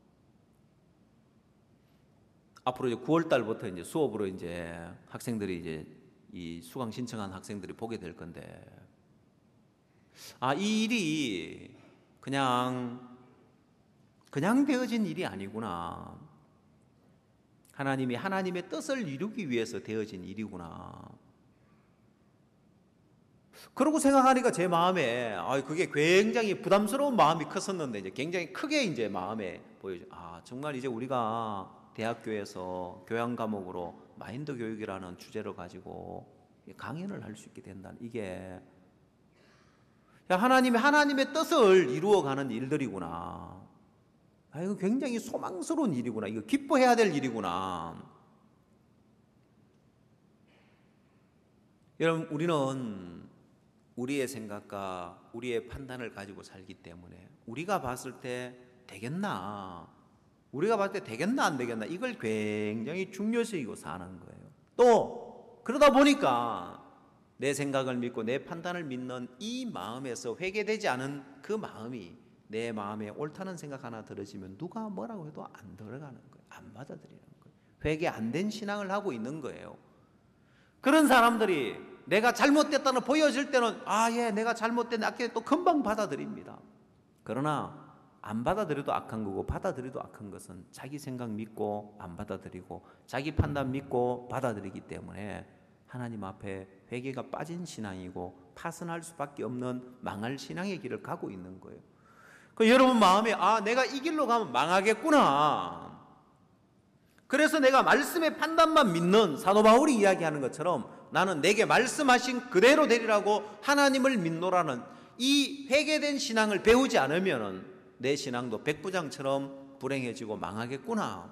앞으로 이제 구월 달부터 이제 수업으로 이제 학생들이 이제 이 수강 신청한 학생들이 보게 될 건데 아, 이 일이 그냥 그냥 되어진 일이 아니구나. 하나님이 하나님의 뜻을 이루기 위해서 되어진 일이구나. 그러고 생각하니까 제 마음에 아, 그게 굉장히 부담스러운 마음이 컸었는데 이제 굉장히 크게 이제 마음에 보여져. 아, 정말 이제 우리가 대학교에서 교양 과목으로 마인드 교육이라는 주제를 가지고 강연을 할 수 있게 된다는 이게 하나님이 하나님의 뜻을 이루어가는 일들이구나. 아, 이거 굉장히 소망스러운 일이구나. 이거 기뻐해야 될 일이구나. 여러분, 우리는 우리의 생각과 우리의 판단을 가지고 살기 때문에 우리가 봤을 때 되겠나? 우리가 봤을 때 되겠나 안 되겠나? 이걸 굉장히 중요시 여기고 사는 거예요. 또 그러다 보니까 내 생각을 믿고 내 판단을 믿는 이 마음에서 회개되지 않은 그 마음이 내 마음에 옳다는 생각 하나 들어지면 누가 뭐라고 해도 안 들어가는 거예요. 안 받아들이는 거예요. 회개 안 된 신앙을 하고 있는 거예요. 그런 사람들이 내가 잘못됐다는 보여질 때는 아, 예, 내가 잘못됐네, 악했네, 또 금방 받아들입니다. 그러나 안 받아들여도 악한 거고 받아들여도 악한 것은 자기 생각 믿고 안 받아들이고 자기 판단 믿고 받아들이기 때문에 하나님 앞에 회개가 빠진 신앙이고 파선할 수밖에 없는 망할 신앙의 길을 가고 있는 거예요. 그 여러분 마음에 아, 내가 이 길로 가면 망하겠구나. 그래서 내가 말씀의 판단만 믿는 사도 바울이 이야기하는 것처럼 나는 내게 말씀하신 그대로 되리라고 하나님을 믿노라는 이 회개된 신앙을 배우지 않으면 내 신앙도 백부장처럼 불행해지고 망하겠구나.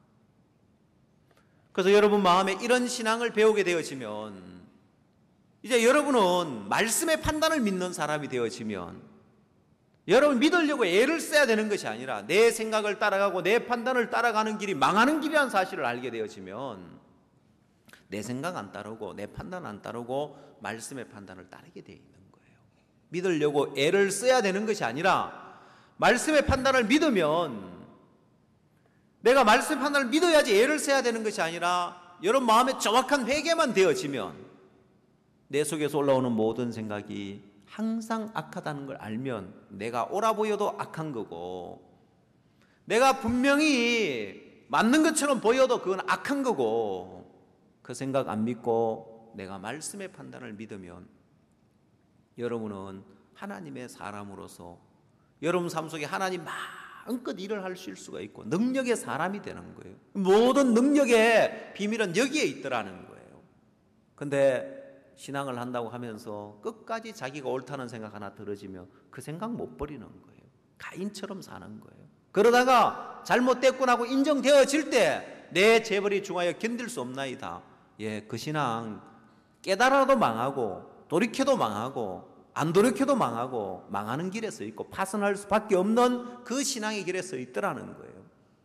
그래서 여러분 마음에 이런 신앙을 배우게 되어지면 이제 여러분은 말씀의 판단을 믿는 사람이 되어지면 여러분 믿으려고 애를 써야 되는 것이 아니라 내 생각을 따라가고 내 판단을 따라가는 길이 망하는 길이라는 사실을 알게 되어지면 내 생각 안 따르고 내 판단 안 따르고 말씀의 판단을 따르게 되어 있는 거예요. 믿으려고 애를 써야 되는 것이 아니라 말씀의 판단을 믿으면 내가 말씀의 판단을 믿어야지 애를 써야 되는 것이 아니라 여러분 마음에 정확한 회개만 되어지면 내 속에서 올라오는 모든 생각이 항상 악하다는 걸 알면 내가 옳아 보여도 악한 거고 내가 분명히 맞는 것처럼 보여도 그건 악한 거고 그 생각 안 믿고 내가 말씀의 판단을 믿으면 여러분은 하나님의 사람으로서 여러분 삶 속에 하나님 마음껏 일을 하실 수가 있고 능력의 사람이 되는 거예요. 모든 능력의 비밀은 여기에 있더라는 거예요. 근데 신앙을 한다고 하면서 끝까지 자기가 옳다는 생각 하나 들어지면 그 생각 못 버리는 거예요. 가인처럼 사는 거예요. 그러다가 잘못됐구나 하고 인정되어질 때 내 재벌이 중하여 견딜 수 없나이다. 예, 그 신앙 깨달아도 망하고 돌이켜도 망하고 안 돌이켜도 망하고 망하는 길에 서 있고 파선할 수밖에 없는 그 신앙의 길에 서 있더라는 거예요.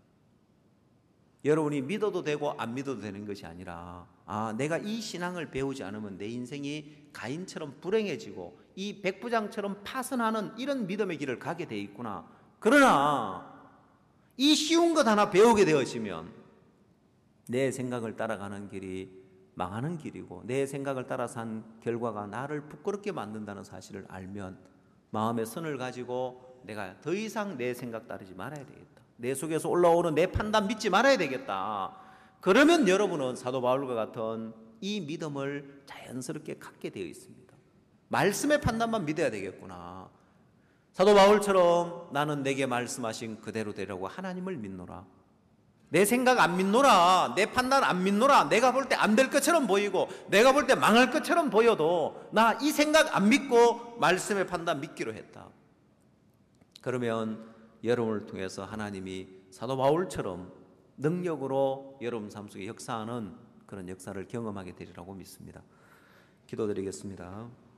여러분이 믿어도 되고 안 믿어도 되는 것이 아니라 아, 내가 이 신앙을 배우지 않으면 내 인생이 가인처럼 불행해지고 이 백부장처럼 파선하는 이런 믿음의 길을 가게 돼 있구나. 그러나 이 쉬운 것 하나 배우게 되어지면 내 생각을 따라가는 길이 망하는 길이고 내 생각을 따라서 한 결과가 나를 부끄럽게 만든다는 사실을 알면 마음의 선을 가지고 내가 더 이상 내 생각 따르지 말아야 되겠다. 내 속에서 올라오는 내 판단 믿지 말아야 되겠다. 그러면 여러분은 사도 바울과 같은 이 믿음을 자연스럽게 갖게 되어 있습니다. 말씀의 판단만 믿어야 되겠구나. 사도 바울처럼 나는 내게 말씀하신 그대로 되라고 하나님을 믿노라. 내 생각 안 믿노라. 내 판단 안 믿노라. 내가 볼 때 안 될 것처럼 보이고 내가 볼 때 망할 것처럼 보여도 나 이 생각 안 믿고 말씀의 판단 믿기로 했다. 그러면 여러분을 통해서 하나님이 사도 바울처럼 능력으로 여러분 삶 속에 역사하는 그런 역사를 경험하게 되리라고 믿습니다. 기도드리겠습니다.